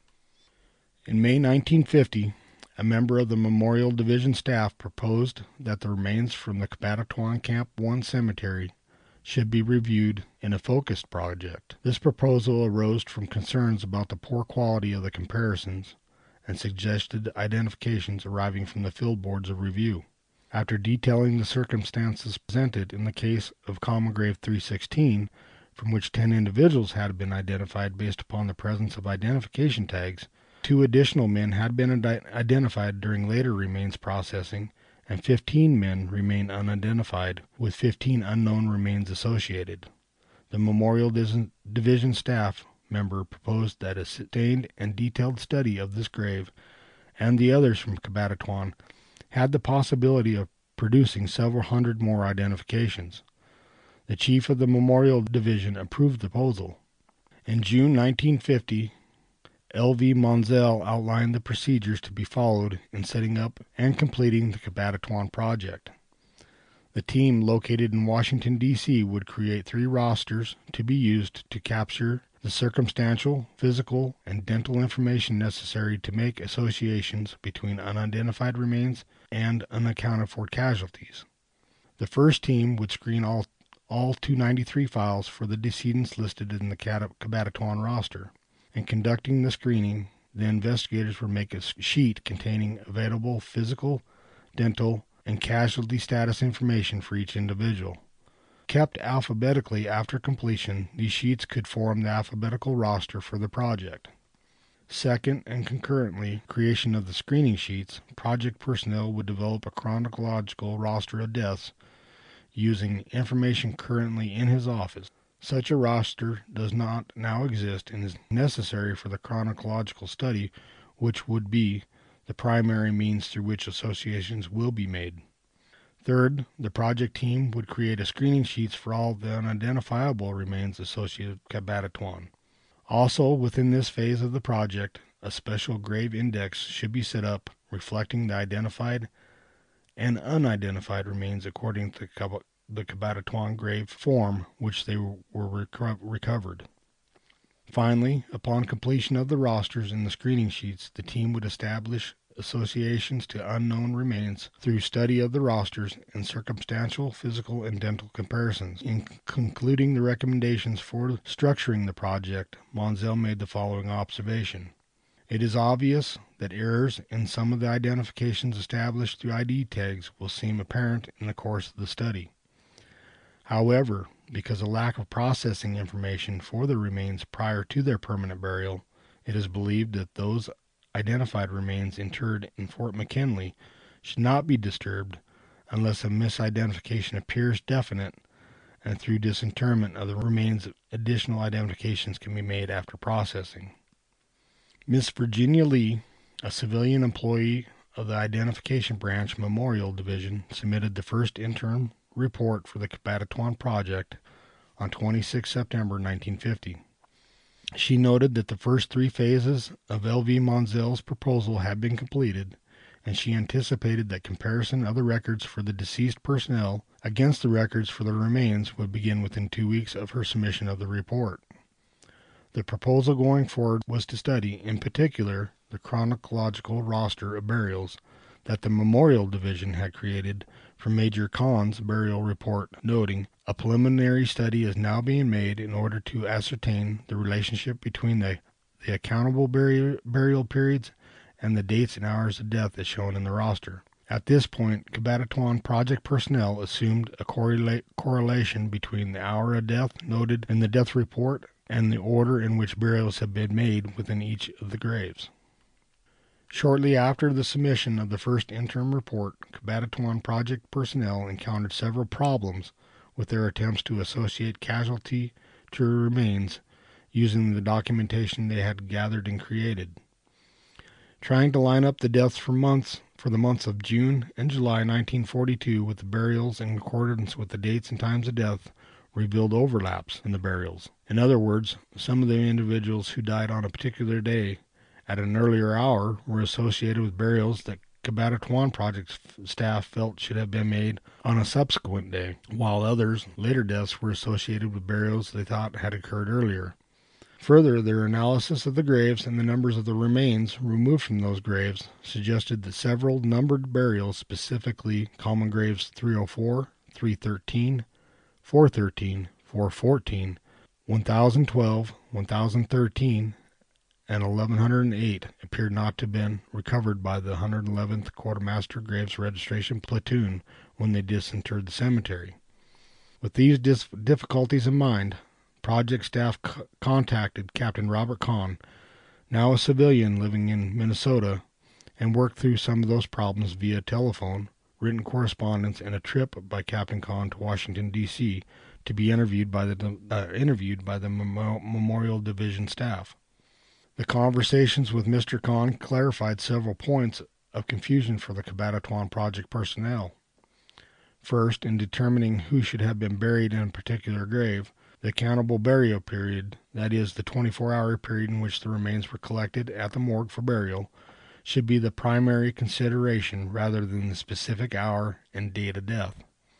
In May nineteen fifty, a member of the Memorial Division staff proposed that the remains from the Cabatatuan Camp one Cemetery should be reviewed in a focused project. This proposal arose from concerns about the poor quality of the comparisons and suggested identifications arriving from the field boards of review. After detailing the circumstances presented in the case of Common Grave three sixteen, from which ten individuals had been identified based upon the presence of identification tags, two additional men had been ident- identified during later remains processing, and fifteen men remain unidentified, with fifteen unknown remains associated. The Memorial Division staff member proposed that a sustained and detailed study of this grave and the others from Cabatatuan had the possibility of producing several hundred more identifications. The chief of the Memorial Division approved the proposal. In June nineteen fifty, L V Monzel outlined the procedures to be followed in setting up and completing the Cabatatuan project. The team located in Washington, D C would create three rosters to be used to capture the circumstantial, physical, and dental information necessary to make associations between unidentified remains and unaccounted-for casualties. The first team would screen all, all two hundred ninety-three files for the decedents listed in the Cabatatuan roster. In conducting the screening, the investigators would make a sheet containing available physical, dental, and casualty status information for each individual. Kept alphabetically after completion, these sheets could form the alphabetical roster for the project. Second, and concurrently, creation of the screening sheets, project personnel would develop a chronological roster of deaths using information currently in his office. Such a roster does not now exist and is necessary for the chronological study, which would be the primary means through which associations will be made. Third, the project team would create a screening sheets for all the unidentifiable remains associated with Cabatatuan. Also, within this phase of the project, a special grave index should be set up reflecting the identified and unidentified remains according to the Cabatatuan grave form which they were reco- recovered. Finally, upon completion of the rosters and the screening sheets, the team would establish associations to unknown remains through study of the rosters and circumstantial, physical, and dental comparisons. In concluding the recommendations for structuring the project, Monzel made the following observation. It is obvious that errors in some of the identifications established through I D tags will seem apparent in the course of the study. However, because of lack of processing information for the remains prior to their permanent burial, it is believed that those identified remains interred in Fort McKinley should not be disturbed unless a misidentification appears definite, and through disinterment of the remains additional identifications can be made after processing. Miss Virginia Lee, a civilian employee of the Identification Branch Memorial Division, submitted the first interim report for the Cabatatuan project on the twenty-sixth of September nineteen fifty. She noted that the first three phases of L V Monzel's proposal had been completed, and she anticipated that comparison of the records for the deceased personnel against the records for the remains would begin within two weeks of her submission of the report. The proposal going forward was to study, in particular, the chronological roster of burials that the Memorial Division had created from Major Kahn's burial report, noting, a preliminary study is now being made in order to ascertain the relationship between the, the accountable burial, burial periods and the dates and hours of death as shown in the roster. At this point, Cabatatuan project personnel assumed a correla- correlation between the hour of death noted in the death report and the order in which burials have been made within each of the graves. Shortly after the submission of the first interim report, Cabatatuan Project personnel encountered several problems with their attempts to associate casualty to remains using the documentation they had gathered and created. Trying to line up the deaths for months for the months of June and July nineteen forty-two with the burials in accordance with the dates and times of death revealed overlaps in the burials. In other words, some of the individuals who died on a particular day at an earlier hour were associated with burials that Cabatatuan Project staff felt should have been made on a subsequent day, while others, later deaths, were associated with burials they thought had occurred earlier. Further, their analysis of the graves and the numbers of the remains removed from those graves suggested that several numbered burials, specifically common graves three oh four, three thirteen, four thirteen, four fourteen, one thousand twelve, one thousand thirteen, and eleven oh eight, appeared not to have been recovered by the one hundred eleventh Quartermaster Graves Registration Platoon when they disinterred the cemetery. With these dis- difficulties in mind, project staff c- contacted Captain Robert Kahn, now a civilian living in Minnesota, and worked through some of those problems via telephone, written correspondence, and a trip by Captain Kahn to Washington, D C to be interviewed by the uh, interviewed by the Mem- Memorial Division staff. The conversations with Mister Kahn clarified several points of confusion for the Cabatatuan Project personnel. First, in determining who should have been buried in a particular grave, the countable burial period, that is, the twenty-four hour period in which the remains were collected at the morgue for burial, should be the primary consideration rather than the specific hour and date of death.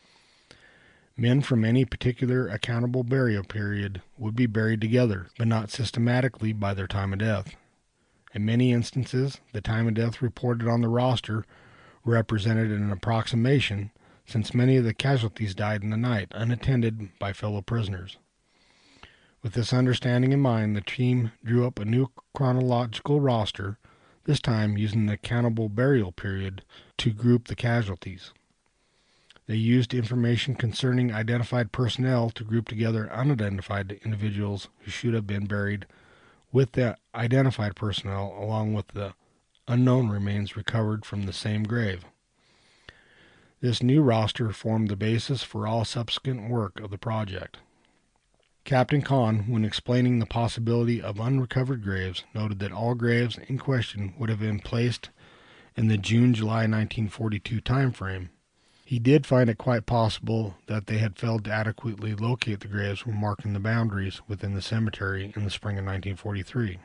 Men from any particular accountable burial period would be buried together, but not systematically by their time of death. In many instances, the time of death reported on the roster represented an approximation, since many of the casualties died in the night, unattended by fellow prisoners. With this understanding in mind, the team drew up a new chronological roster, this time using the accountable burial period to group the casualties. They used information concerning identified personnel to group together unidentified individuals who should have been buried with the identified personnel, along with the unknown remains recovered from the same grave. This new roster formed the basis for all subsequent work of the project. Captain Kahn, when explaining the possibility of unrecovered graves, noted that all graves in question would have been placed in the June-July nineteen forty-two time frame. He did find it quite possible that they had failed to adequately locate the graves when marking the boundaries within the cemetery in the spring of nineteen forty-three.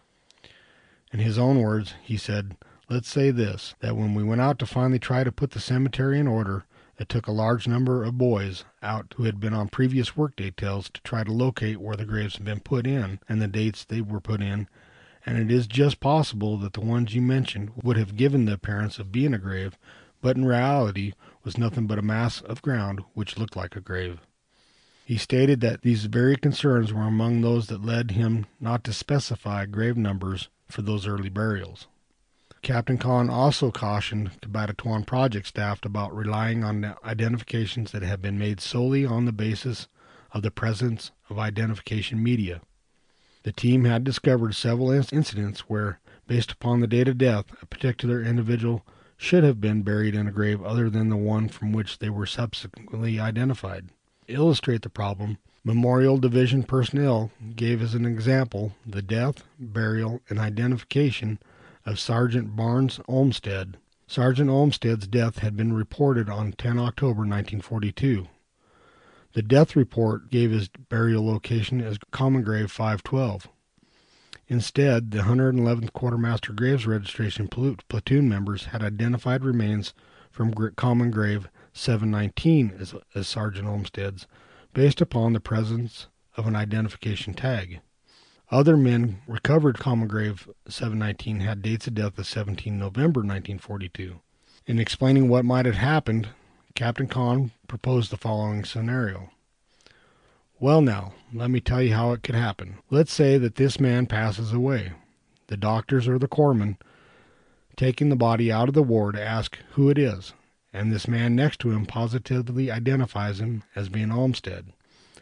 In his own words, he said, "Let's say this, that when we went out to finally try to put the cemetery in order, it took a large number of boys out who had been on previous work details to try to locate where the graves had been put in and the dates they were put in, and it is just possible that the ones you mentioned would have given the appearance of being a grave, but in reality was nothing but a mass of ground which looked like a grave." He stated that these very concerns were among those that led him not to specify grave numbers for those early burials. Captain Kahn also cautioned Cabatatuan Project staff about relying on identifications that had been made solely on the basis of the presence of identification media. The team had discovered several incidents where, based upon the date of death, a particular individual should have been buried in a grave other than the one from which they were subsequently identified. To illustrate the problem, Memorial Division personnel gave as an example the death, burial, and identification of Sergeant Barnes Olmsted. Sergeant Olmsted's death had been reported on the tenth of October nineteen forty-two. The death report gave his burial location as Common Grave five twelve. Instead, the one hundred eleventh Quartermaster Graves Registration Platoon members had identified remains from Common Grave seven nineteen as, as Sergeant Olmsted's, based upon the presence of an identification tag. Other men recovered Common Grave seven nineteen had dates of death of seventeenth of November nineteen forty-two. In explaining what might have happened, Captain Kahn proposed the following scenario. "Well now, let me tell you how it could happen. Let's say that this man passes away. The doctors or the corpsman, taking the body out of the ward, ask who it is, and this man next to him positively identifies him as being Olmsted.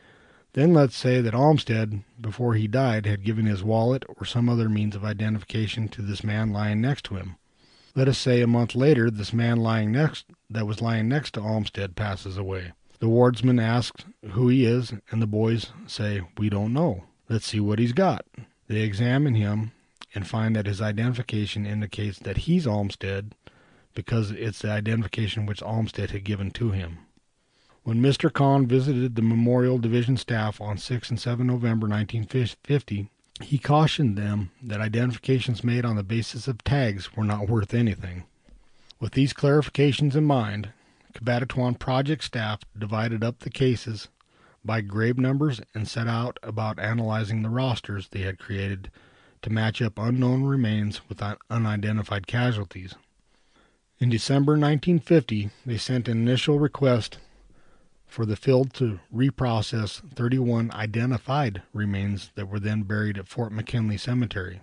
Then let's say that Olmsted, before he died, had given his wallet or some other means of identification to this man lying next to him. Let us say a month later, this man lying next that was lying next to Olmsted passes away. The wardsman asks who he is, and the boys say, "We don't know. Let's see what he's got." They examine him and find that his identification indicates that he's Olmsted because it's the identification which Olmsted had given to him. When Mister Kahn visited the Memorial Division staff on sixth and seventh of November nineteen fifty, he cautioned them that identifications made on the basis of tags were not worth anything. With these clarifications in mind, Cabatatuan Project staff divided up the cases by grave numbers and set out about analyzing the rosters they had created to match up unknown remains with unidentified casualties. In December nineteen fifty, they sent an initial request for the field to reprocess thirty-one identified remains that were then buried at Fort McKinley Cemetery.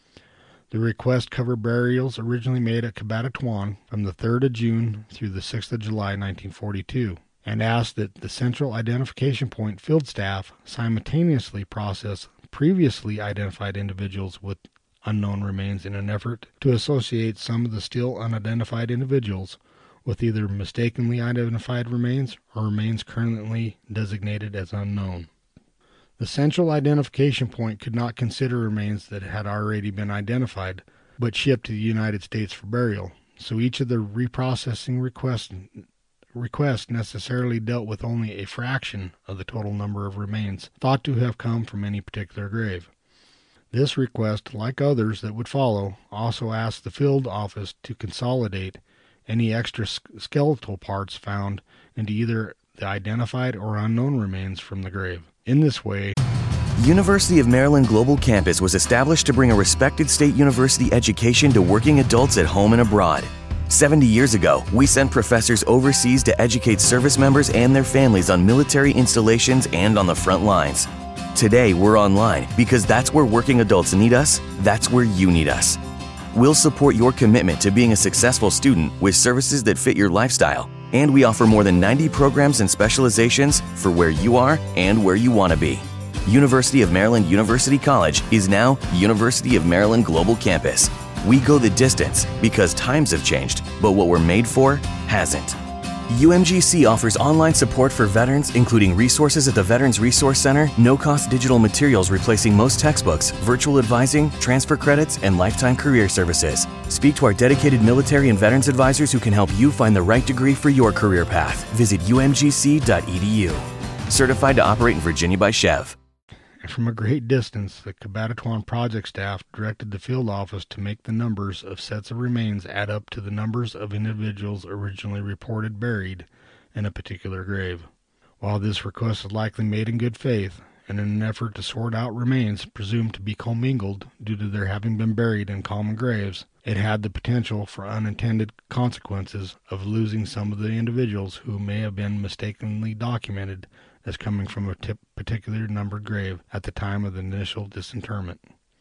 The request covered burials originally made at Cabatatuan from the third of June through the sixth of July nineteen forty-two, and asked that the Central Identification Point field staff simultaneously process previously identified individuals with unknown remains in an effort to associate some of the still unidentified individuals with either mistakenly identified remains or remains currently designated as unknown. The Central Identification Point could not consider remains that had already been identified but shipped to the United States for burial, so each of the reprocessing requests, requests necessarily dealt with only a fraction of the total number of remains thought to have come from any particular grave. This request, like others that would follow, also asked the field office to consolidate any extra skeletal parts found into either the identified or unknown remains from the grave. In this way,
University of Maryland Global Campus was established to bring a respected state university education to working adults at home and abroad. seventy years ago, we sent professors overseas to educate service members and their families on military installations and on the front lines. Today, we're online because that's where working adults need us, that's where you need us. We'll support your commitment to being a successful student with services that fit your lifestyle, and we offer more than ninety programs and specializations for where you are and where you want to be. University of Maryland University College is now University of Maryland Global Campus. We go the distance because times have changed, but what we're made for hasn't. U M G C offers online support for veterans, including resources at the Veterans Resource Center, no-cost digital materials replacing most textbooks, virtual advising, transfer credits, and lifetime career services. Speak to our dedicated military and veterans advisors who can help you find the right degree for your career path. Visit U M G C dot E D U. Certified to operate in Virginia by Chev.
And from a great distance, the Cabatatuan Project staff directed the field office to make the numbers of sets of remains add up to the numbers of individuals originally reported buried in a particular grave. While this request was likely made in good faith, and in an effort to sort out remains presumed to be commingled due to their having been buried in common graves, it had the potential for unintended consequences of losing some of the individuals who may have been mistakenly documented as coming from a tip particular numbered grave at the time of the initial disinterment.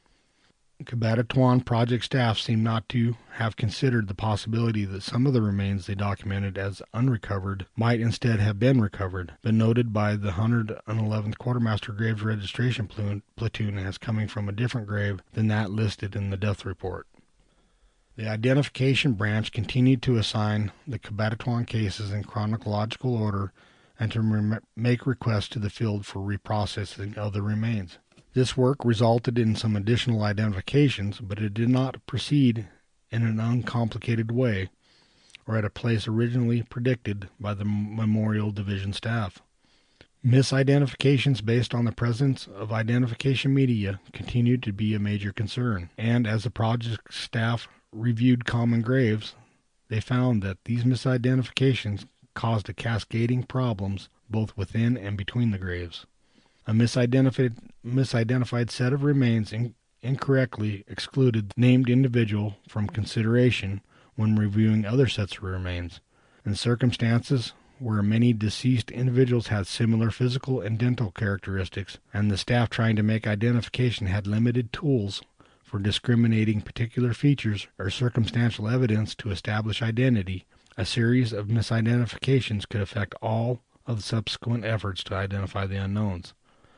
Cabatatuan Project staff seem not to have considered the possibility that some of the remains they documented as unrecovered might instead have been recovered, but noted by the one hundred eleventh Quartermaster Graves Registration Platoon as coming from a different grave than that listed in the death report. The identification branch continued to assign the Cabatatuan cases in chronological order and to re- make requests to the field for reprocessing of the remains. This work resulted in some additional identifications, but it did not proceed in an uncomplicated way or at a place originally predicted by the Memorial Division staff. Misidentifications based on the presence of identification media continued to be a major concern, and as the project staff reviewed common graves, they found that these misidentifications caused a cascading problems both within and between the graves. A misidentified, misidentified set of remains in, incorrectly excluded the named individual from consideration when reviewing other sets of remains. In circumstances where many deceased individuals had similar physical and dental characteristics, and the staff trying to make identification had limited tools for discriminating particular features or circumstantial evidence to establish identity, a series of misidentifications could affect all of the subsequent efforts to identify the unknowns.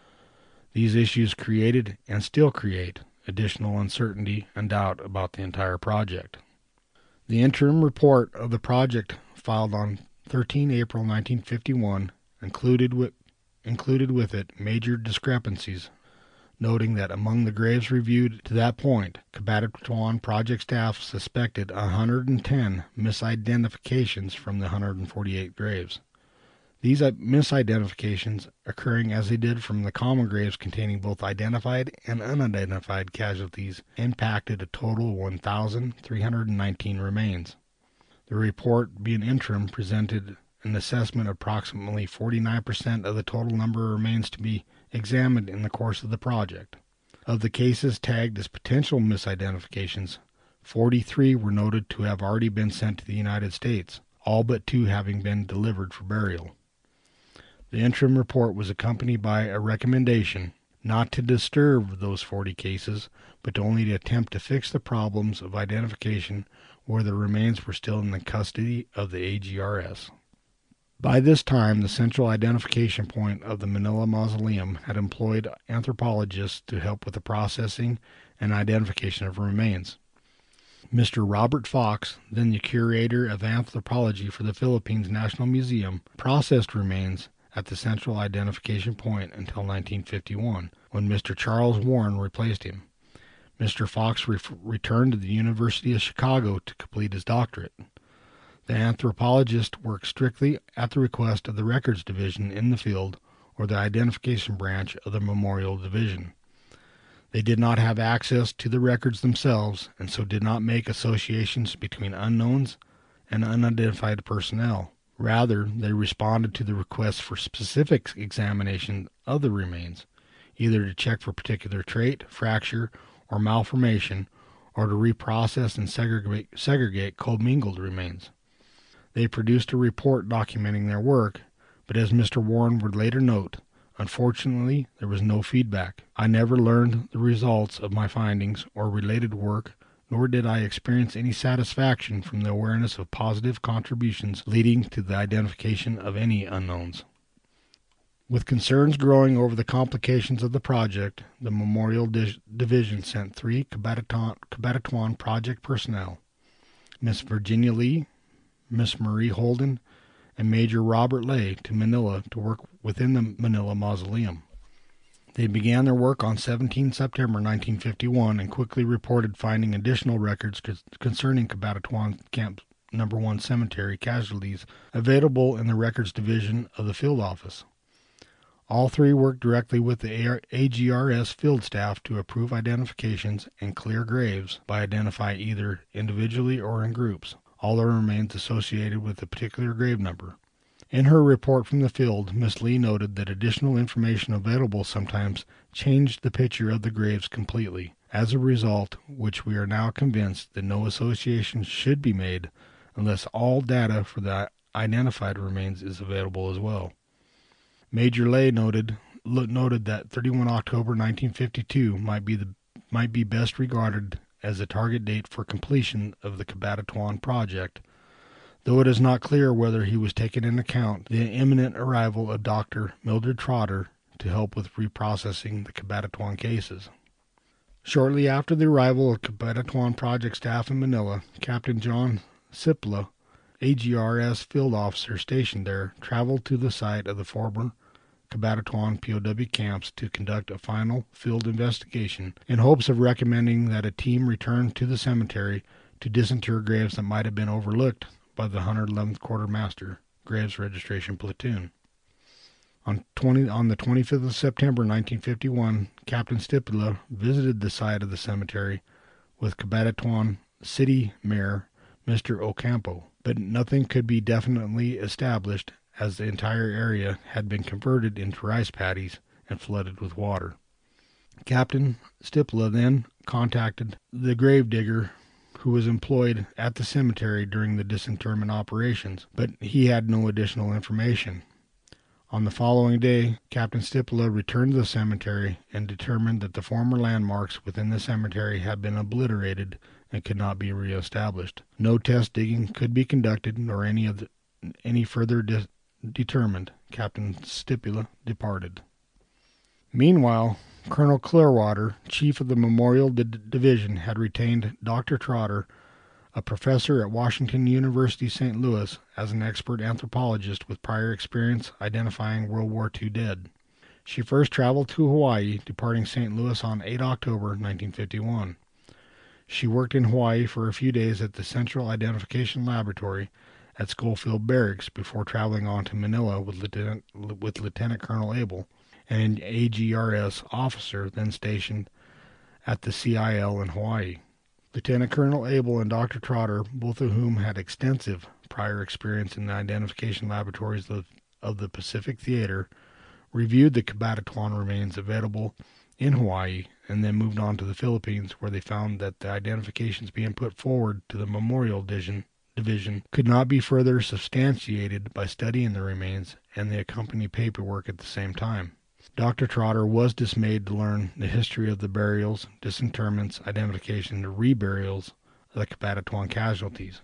These issues created, and still create, additional uncertainty and doubt about the entire project. The interim report of the project, filed on the thirteenth of April nineteen fifty-one, included with, included with it major discrepancies, noting that among the graves reviewed to that point, Cabanatuan project staff suspected one hundred ten misidentifications from the one hundred forty-eight graves. These misidentifications, occurring as they did from the common graves containing both identified and unidentified casualties, impacted a total of one thousand three hundred nineteen remains. The report, being interim, presented an assessment of approximately forty-nine percent of the total number of remains to be examined in the course of the project. Of the cases tagged as potential misidentifications, forty-three were noted to have already been sent to the United States, all but two having been delivered for burial. The interim report was accompanied by a recommendation not to disturb those forty cases, but only to attempt to fix the problems of identification where the remains were still in the custody of the A G R S. By this time, the central identification point of the Manila Mausoleum had employed anthropologists to help with the processing and identification of remains. Mister Robert Fox, then the curator of anthropology for the Philippines National Museum, processed remains at the central identification point until nineteen fifty-one, when Mister Charles Warren replaced him. Mister Fox re- returned to the University of Chicago to complete his doctorate. The anthropologist worked strictly at the request of the Records Division in the field, or the Identification Branch of the Memorial Division. They did not have access to the records themselves, and so did not make associations between unknowns and unidentified personnel. Rather, they responded to the requests for specific examination of the remains, either to check for particular trait, fracture, or malformation, or to reprocess and segregate, segregate commingled remains. They produced a report documenting their work, but as Mister Warren would later note, unfortunately, there was no feedback. I never learned the results of my findings or related work, nor did I experience any satisfaction from the awareness of positive contributions leading to the identification of any unknowns. With concerns growing over the complications of the project, the Memorial Di- Division sent three Cabanatuan, Cabanatuan project personnel, Miss Virginia Lee, Miss Marie Holden, and Major Robert Lay, to Manila to work within the Manila Mausoleum. They began their work on the seventeenth of September nineteen fifty-one and quickly reported finding additional records concerning Cabanatuan Camp Number one Cemetery casualties available in the Records Division of the Field Office. All three worked directly with the A G R S field staff to approve identifications and clear graves by identifying either individually or in groups all the remains associated with a particular grave number. In her report from the field, Miss Lee noted that additional information available sometimes changed the picture of the graves completely. As a result, which we are now convinced that no association should be made unless all data for the identified remains is available as well. Major Lay noted noted that thirty-first of October nineteen fifty-two might be the might be best regarded as the target date for completion of the Cabanatuan project, though it is not clear whether he was taking into account the imminent arrival of Doctor Mildred Trotter to help with reprocessing the Cabanatuan cases. Shortly after the arrival of Cabanatuan project staff in Manila, Captain John Cipla, A G R S field officer stationed there, traveled to the site of the former Cabanatuan P O W camps to conduct a final field investigation in hopes of recommending that a team return to the cemetery to disinter graves that might have been overlooked by the one hundred eleventh Quartermaster Graves Registration Platoon. On, twenty, on the twenty-fifth of September nineteen fifty-one, Captain Stipula visited the site of the cemetery with Cabanatuan City Mayor Mister Ocampo, but nothing could be definitely established as the entire area had been converted into rice paddies and flooded with water. Captain Stipula then contacted the gravedigger who was employed at the cemetery during the disinterment operations, but he had no additional information. On the following day, Captain Stipula returned to the cemetery and determined that the former landmarks within the cemetery had been obliterated and could not be reestablished. No test digging could be conducted, nor any of the, any further de- determined. Captain Stipula departed. Meanwhile, Colonel Clearwater, chief of the Memorial D- Division, had retained Doctor Trotter, a professor at Washington University, Saint Louis, as an expert anthropologist with prior experience identifying World War Two dead. She first traveled to Hawaii, departing Saint Louis on the eighth of October, nineteen fifty-one. She worked in Hawaii for a few days at the Central Identification Laboratory at Schofield Barracks before traveling on to Manila with Lieutenant, with Lieutenant Colonel Abel, an A G R S officer then stationed at the C I L in Hawaii. Lieutenant Colonel Abel and Doctor Trotter, both of whom had extensive prior experience in the identification laboratories of, of the Pacific Theater, reviewed the Cabatatuan remains available in Hawaii and then moved on to the Philippines, where they found that the identifications being put forward to the Memorial Division, division could not be further substantiated by studying the remains and the accompanying paperwork at the same time. Doctor Trotter was dismayed to learn the history of the burials, disinterments, identification, and reburials of the Cabatatuan casualties.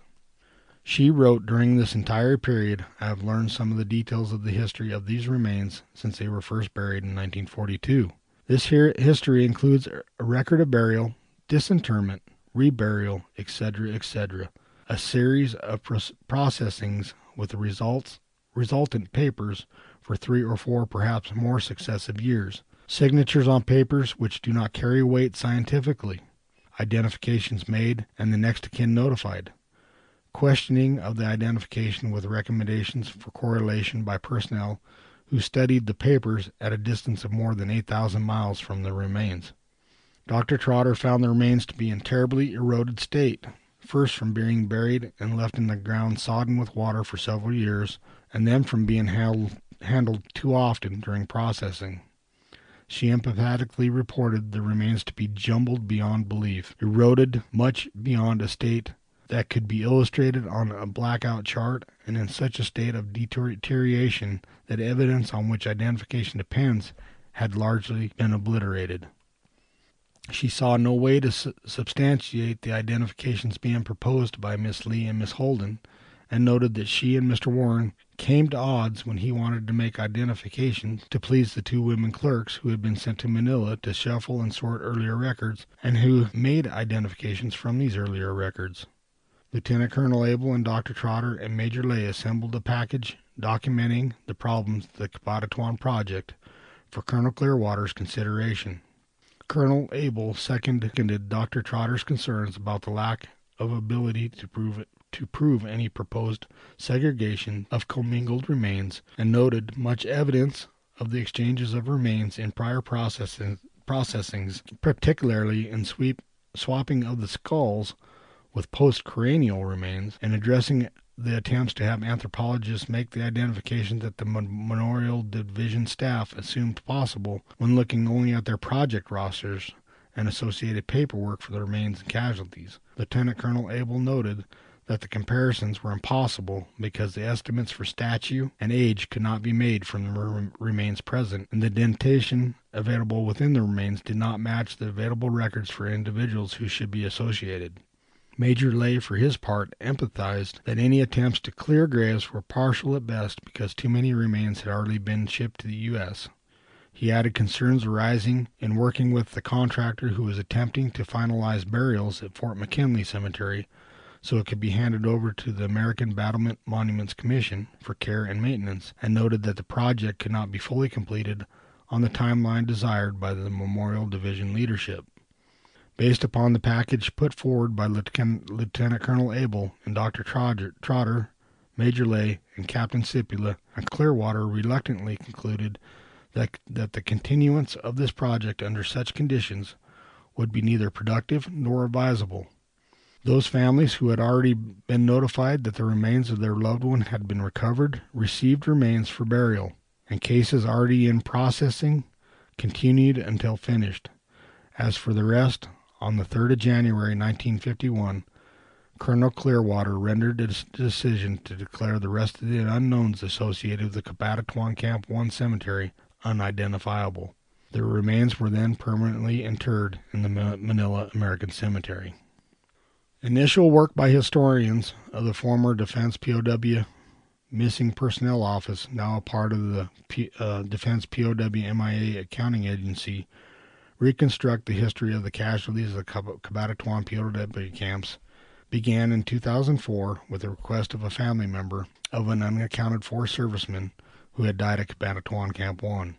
She wrote, during this entire period, I have learned some of the details of the history of these remains since they were first buried in nineteen forty-two. This here history includes a record of burial, disinterment, reburial, et cetera, et cetera, a series of processings with the results, resultant papers for three or four, perhaps more successive years, signatures on papers which do not carry weight scientifically, identifications made and the next of kin notified, questioning of the identification with recommendations for correlation by personnel who studied the papers at a distance of more than eight thousand miles from the remains. Doctor Trotter found the remains to be in terribly eroded state, first from being buried and left in the ground sodden with water for several years, and then from being held, handled too often during processing. She empathetically reported the remains to be jumbled beyond belief, eroded much beyond a state that could be illustrated on a blackout chart, and in such a state of deterioration that evidence on which identification depends had largely been obliterated. She saw no way to su- substantiate the identifications being proposed by Miss Lee and Miss Holden, and noted that she and Mister Warren came to odds when he wanted to make identifications to please the two women clerks who had been sent to Manila to shuffle and sort earlier records, and who made identifications from these earlier records. Lieutenant Colonel Abel and Doctor Trotter and Major Lay assembled a package documenting the problems of the Cabatatuan project for Colonel Clearwater's consideration. Colonel Abel seconded Doctor Trotter's concerns about the lack of ability to prove to prove any proposed segregation of commingled remains, and noted much evidence of the exchanges of remains in prior processing, processings, particularly in sweep, swapping of the skulls with post-cranial remains, and addressing the attempts to have anthropologists make the identifications that the Memorial Division staff assumed possible when looking only at their project rosters and associated paperwork for the remains and casualties. Lieutenant Colonel Abel noted that the comparisons were impossible because the estimates for statue and age could not be made from the re- remains present, and the dentation available within the remains did not match the available records for individuals who should be associated. Major Lay, for his part, empathized that any attempts to clear graves were partial at best because too many remains had already been shipped to the U S He added concerns arising in working with the contractor who was attempting to finalize burials at Fort McKinley Cemetery so it could be handed over to the American Battlement Monuments Commission for care and maintenance, and noted that the project could not be fully completed on the timeline desired by the Memorial Division leadership. Based upon the package put forward by Lieutenant, Lieutenant Colonel Abel and Doctor Trotter, Trotter, Major Lay, and Captain Sipula, and Clearwater reluctantly concluded that, that the continuance of this project under such conditions would be neither productive nor advisable. Those families who had already been notified that the remains of their loved one had been recovered received remains for burial, and cases already in processing continued until finished. As for the rest, on the third of January nineteen fifty-one, Colonel Clearwater rendered a decision to declare the rest of the unknowns associated with the Cabatatuan Camp one cemetery unidentifiable. Their remains were then permanently interred in the Manila American Cemetery. Initial work by historians of the former Defense P O W Missing Personnel Office, now a part of the P, uh, Defense P O W M I A Accounting Agency, reconstruct the history of the casualties of the Cabanatuan P O W camps, began in two thousand four with the request of a family member of an unaccounted-for serviceman who had died at Cabanatuan Camp one.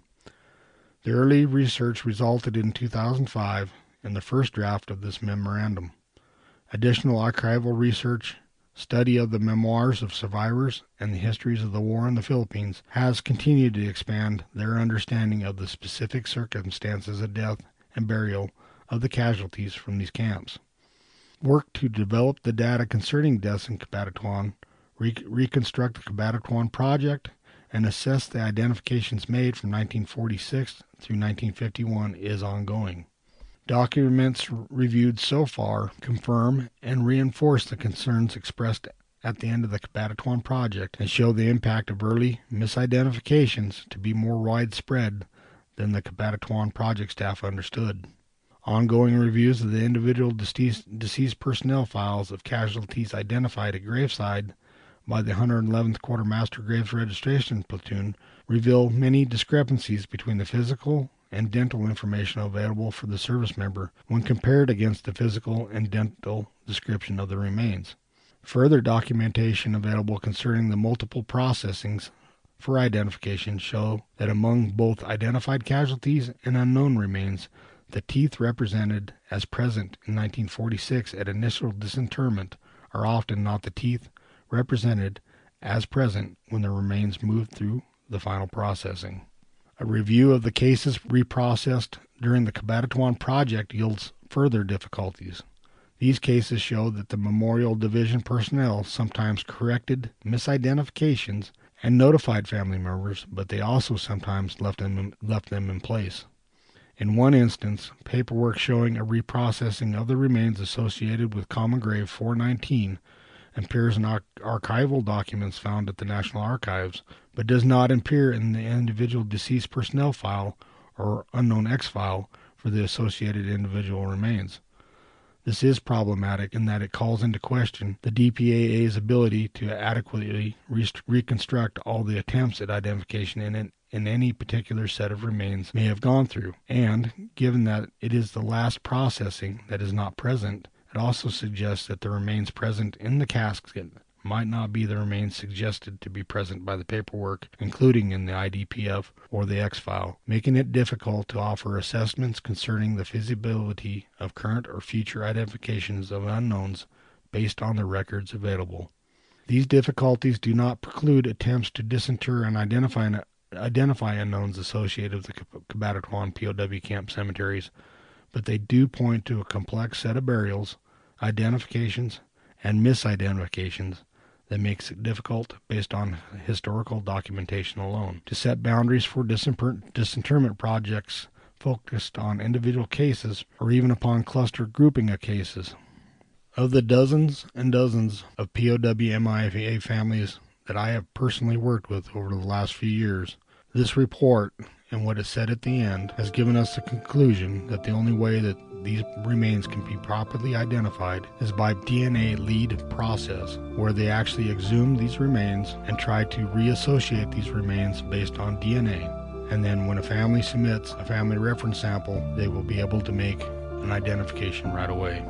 The early research resulted in two thousand five in the first draft of this memorandum. Additional archival research, study of the memoirs of survivors, and the histories of the war in the Philippines has continued to expand their understanding of the specific circumstances of death and burial of the casualties from these camps. Work to develop the data concerning deaths in Cabanatuan, re- reconstruct the Cabanatuan Project, and assess the identifications made from nineteen forty-six through nineteen fifty-one is ongoing. Documents reviewed so far confirm and reinforce the concerns expressed at the end of the Cabanatuan Project and show the impact of early misidentifications to be more widespread than the Cabanatuan Project staff understood. Ongoing reviews of the individual deceased, deceased personnel files of casualties identified at graveside by the one hundred eleventh Quartermaster Graves Registration Platoon reveal many discrepancies between the physical and dental information available for the service member when compared against the physical and dental description of the remains. Further documentation available concerning the multiple processings for identification show that among both identified casualties and unknown remains, the teeth represented as present in nineteen forty-six at initial disinterment are often not the teeth represented as present when the remains moved through the final processing. A review of the cases reprocessed during the Cabanatuan Project yields further difficulties. These cases show that the Memorial Division personnel sometimes corrected misidentifications and notified family members, but they also sometimes left them, left them in place. In one instance, paperwork showing a reprocessing of the remains associated with Common Grave four nineteen appears in ar- archival documents found at the National Archives, but does not appear in the individual deceased personnel file or unknown X file for the associated individual remains. This is problematic in that it calls into question the D P A A's ability to adequately re- reconstruct all the attempts at identification in it in any particular set of remains may have gone through, and, given that it is the last processing that is not present, it also suggests that the remains present in the casket might not be the remains suggested to be present by the paperwork, including in the I D P F or the X file, making it difficult to offer assessments concerning the feasibility of current or future identifications of unknowns based on the records available. These difficulties do not preclude attempts to disinter and identify, identify unknowns associated with the Cabanatuan P O W camp cemeteries, but they do point to a complex set of burials, identifications, and misidentifications that makes it difficult, based on historical documentation alone, to set boundaries for disinter- disinterment projects focused on individual cases or even upon cluster grouping of cases. Of the dozens and dozens of P O W M I A families that I have personally worked with over the last few years, this report and what is said at the end has given us the conclusion that the only way that these remains can be properly identified is by D N A lead process, where they actually exhume these remains and try to reassociate these remains based on D N A. And then when a family submits a family reference sample, they will be able to make an identification right away.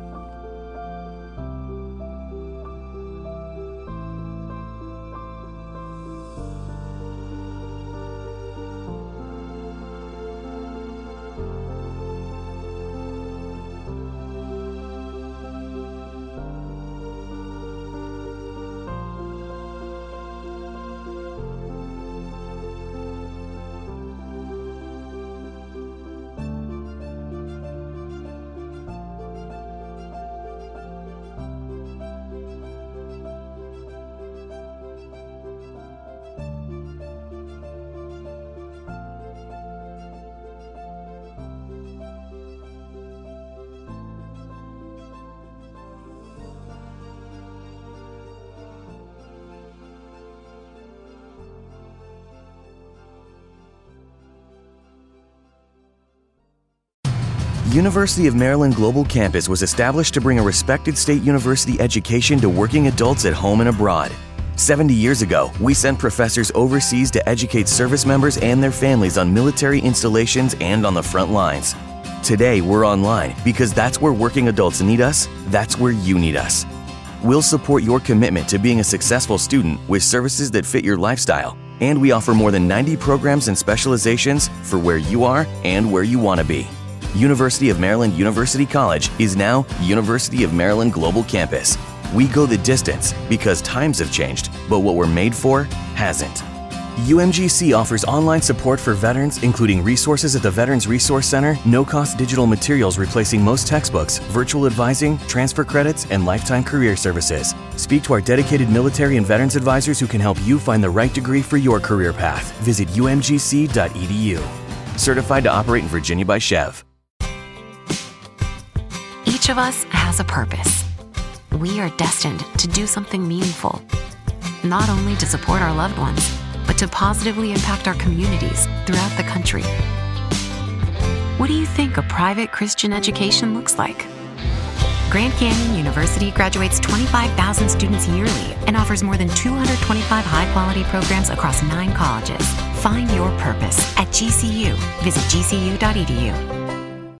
University of Maryland Global Campus was established to bring a respected state university education to working adults at home and abroad. seventy years ago, we sent professors overseas to educate service members and their families on military installations and on the front lines. Today, we're online because that's where working adults need us, that's where you need us. We'll support your commitment to being a successful student with services that fit your lifestyle, and we offer more than ninety programs and specializations for where you are and where you want to be. University of Maryland University College is now University of Maryland Global Campus. We go the distance because times have changed, but what we're made for hasn't. U M G C offers online support for veterans, including resources at the Veterans Resource Center, no-cost digital materials replacing most textbooks, virtual advising, transfer credits, and lifetime career services. Speak to our dedicated military and veterans advisors who can help you find the right degree for your career path. Visit U M G C dot E D U. Certified to operate in Virginia by Chev.
Each of us has a purpose. We are destined to do something meaningful, not only to support our loved ones, but to positively impact our communities throughout the country. What do you think a private Christian education looks like? Grand Canyon University graduates twenty-five thousand students yearly and offers more than two hundred twenty-five high-quality programs across nine colleges. Find your purpose at G C U. Visit G C U dot E D U.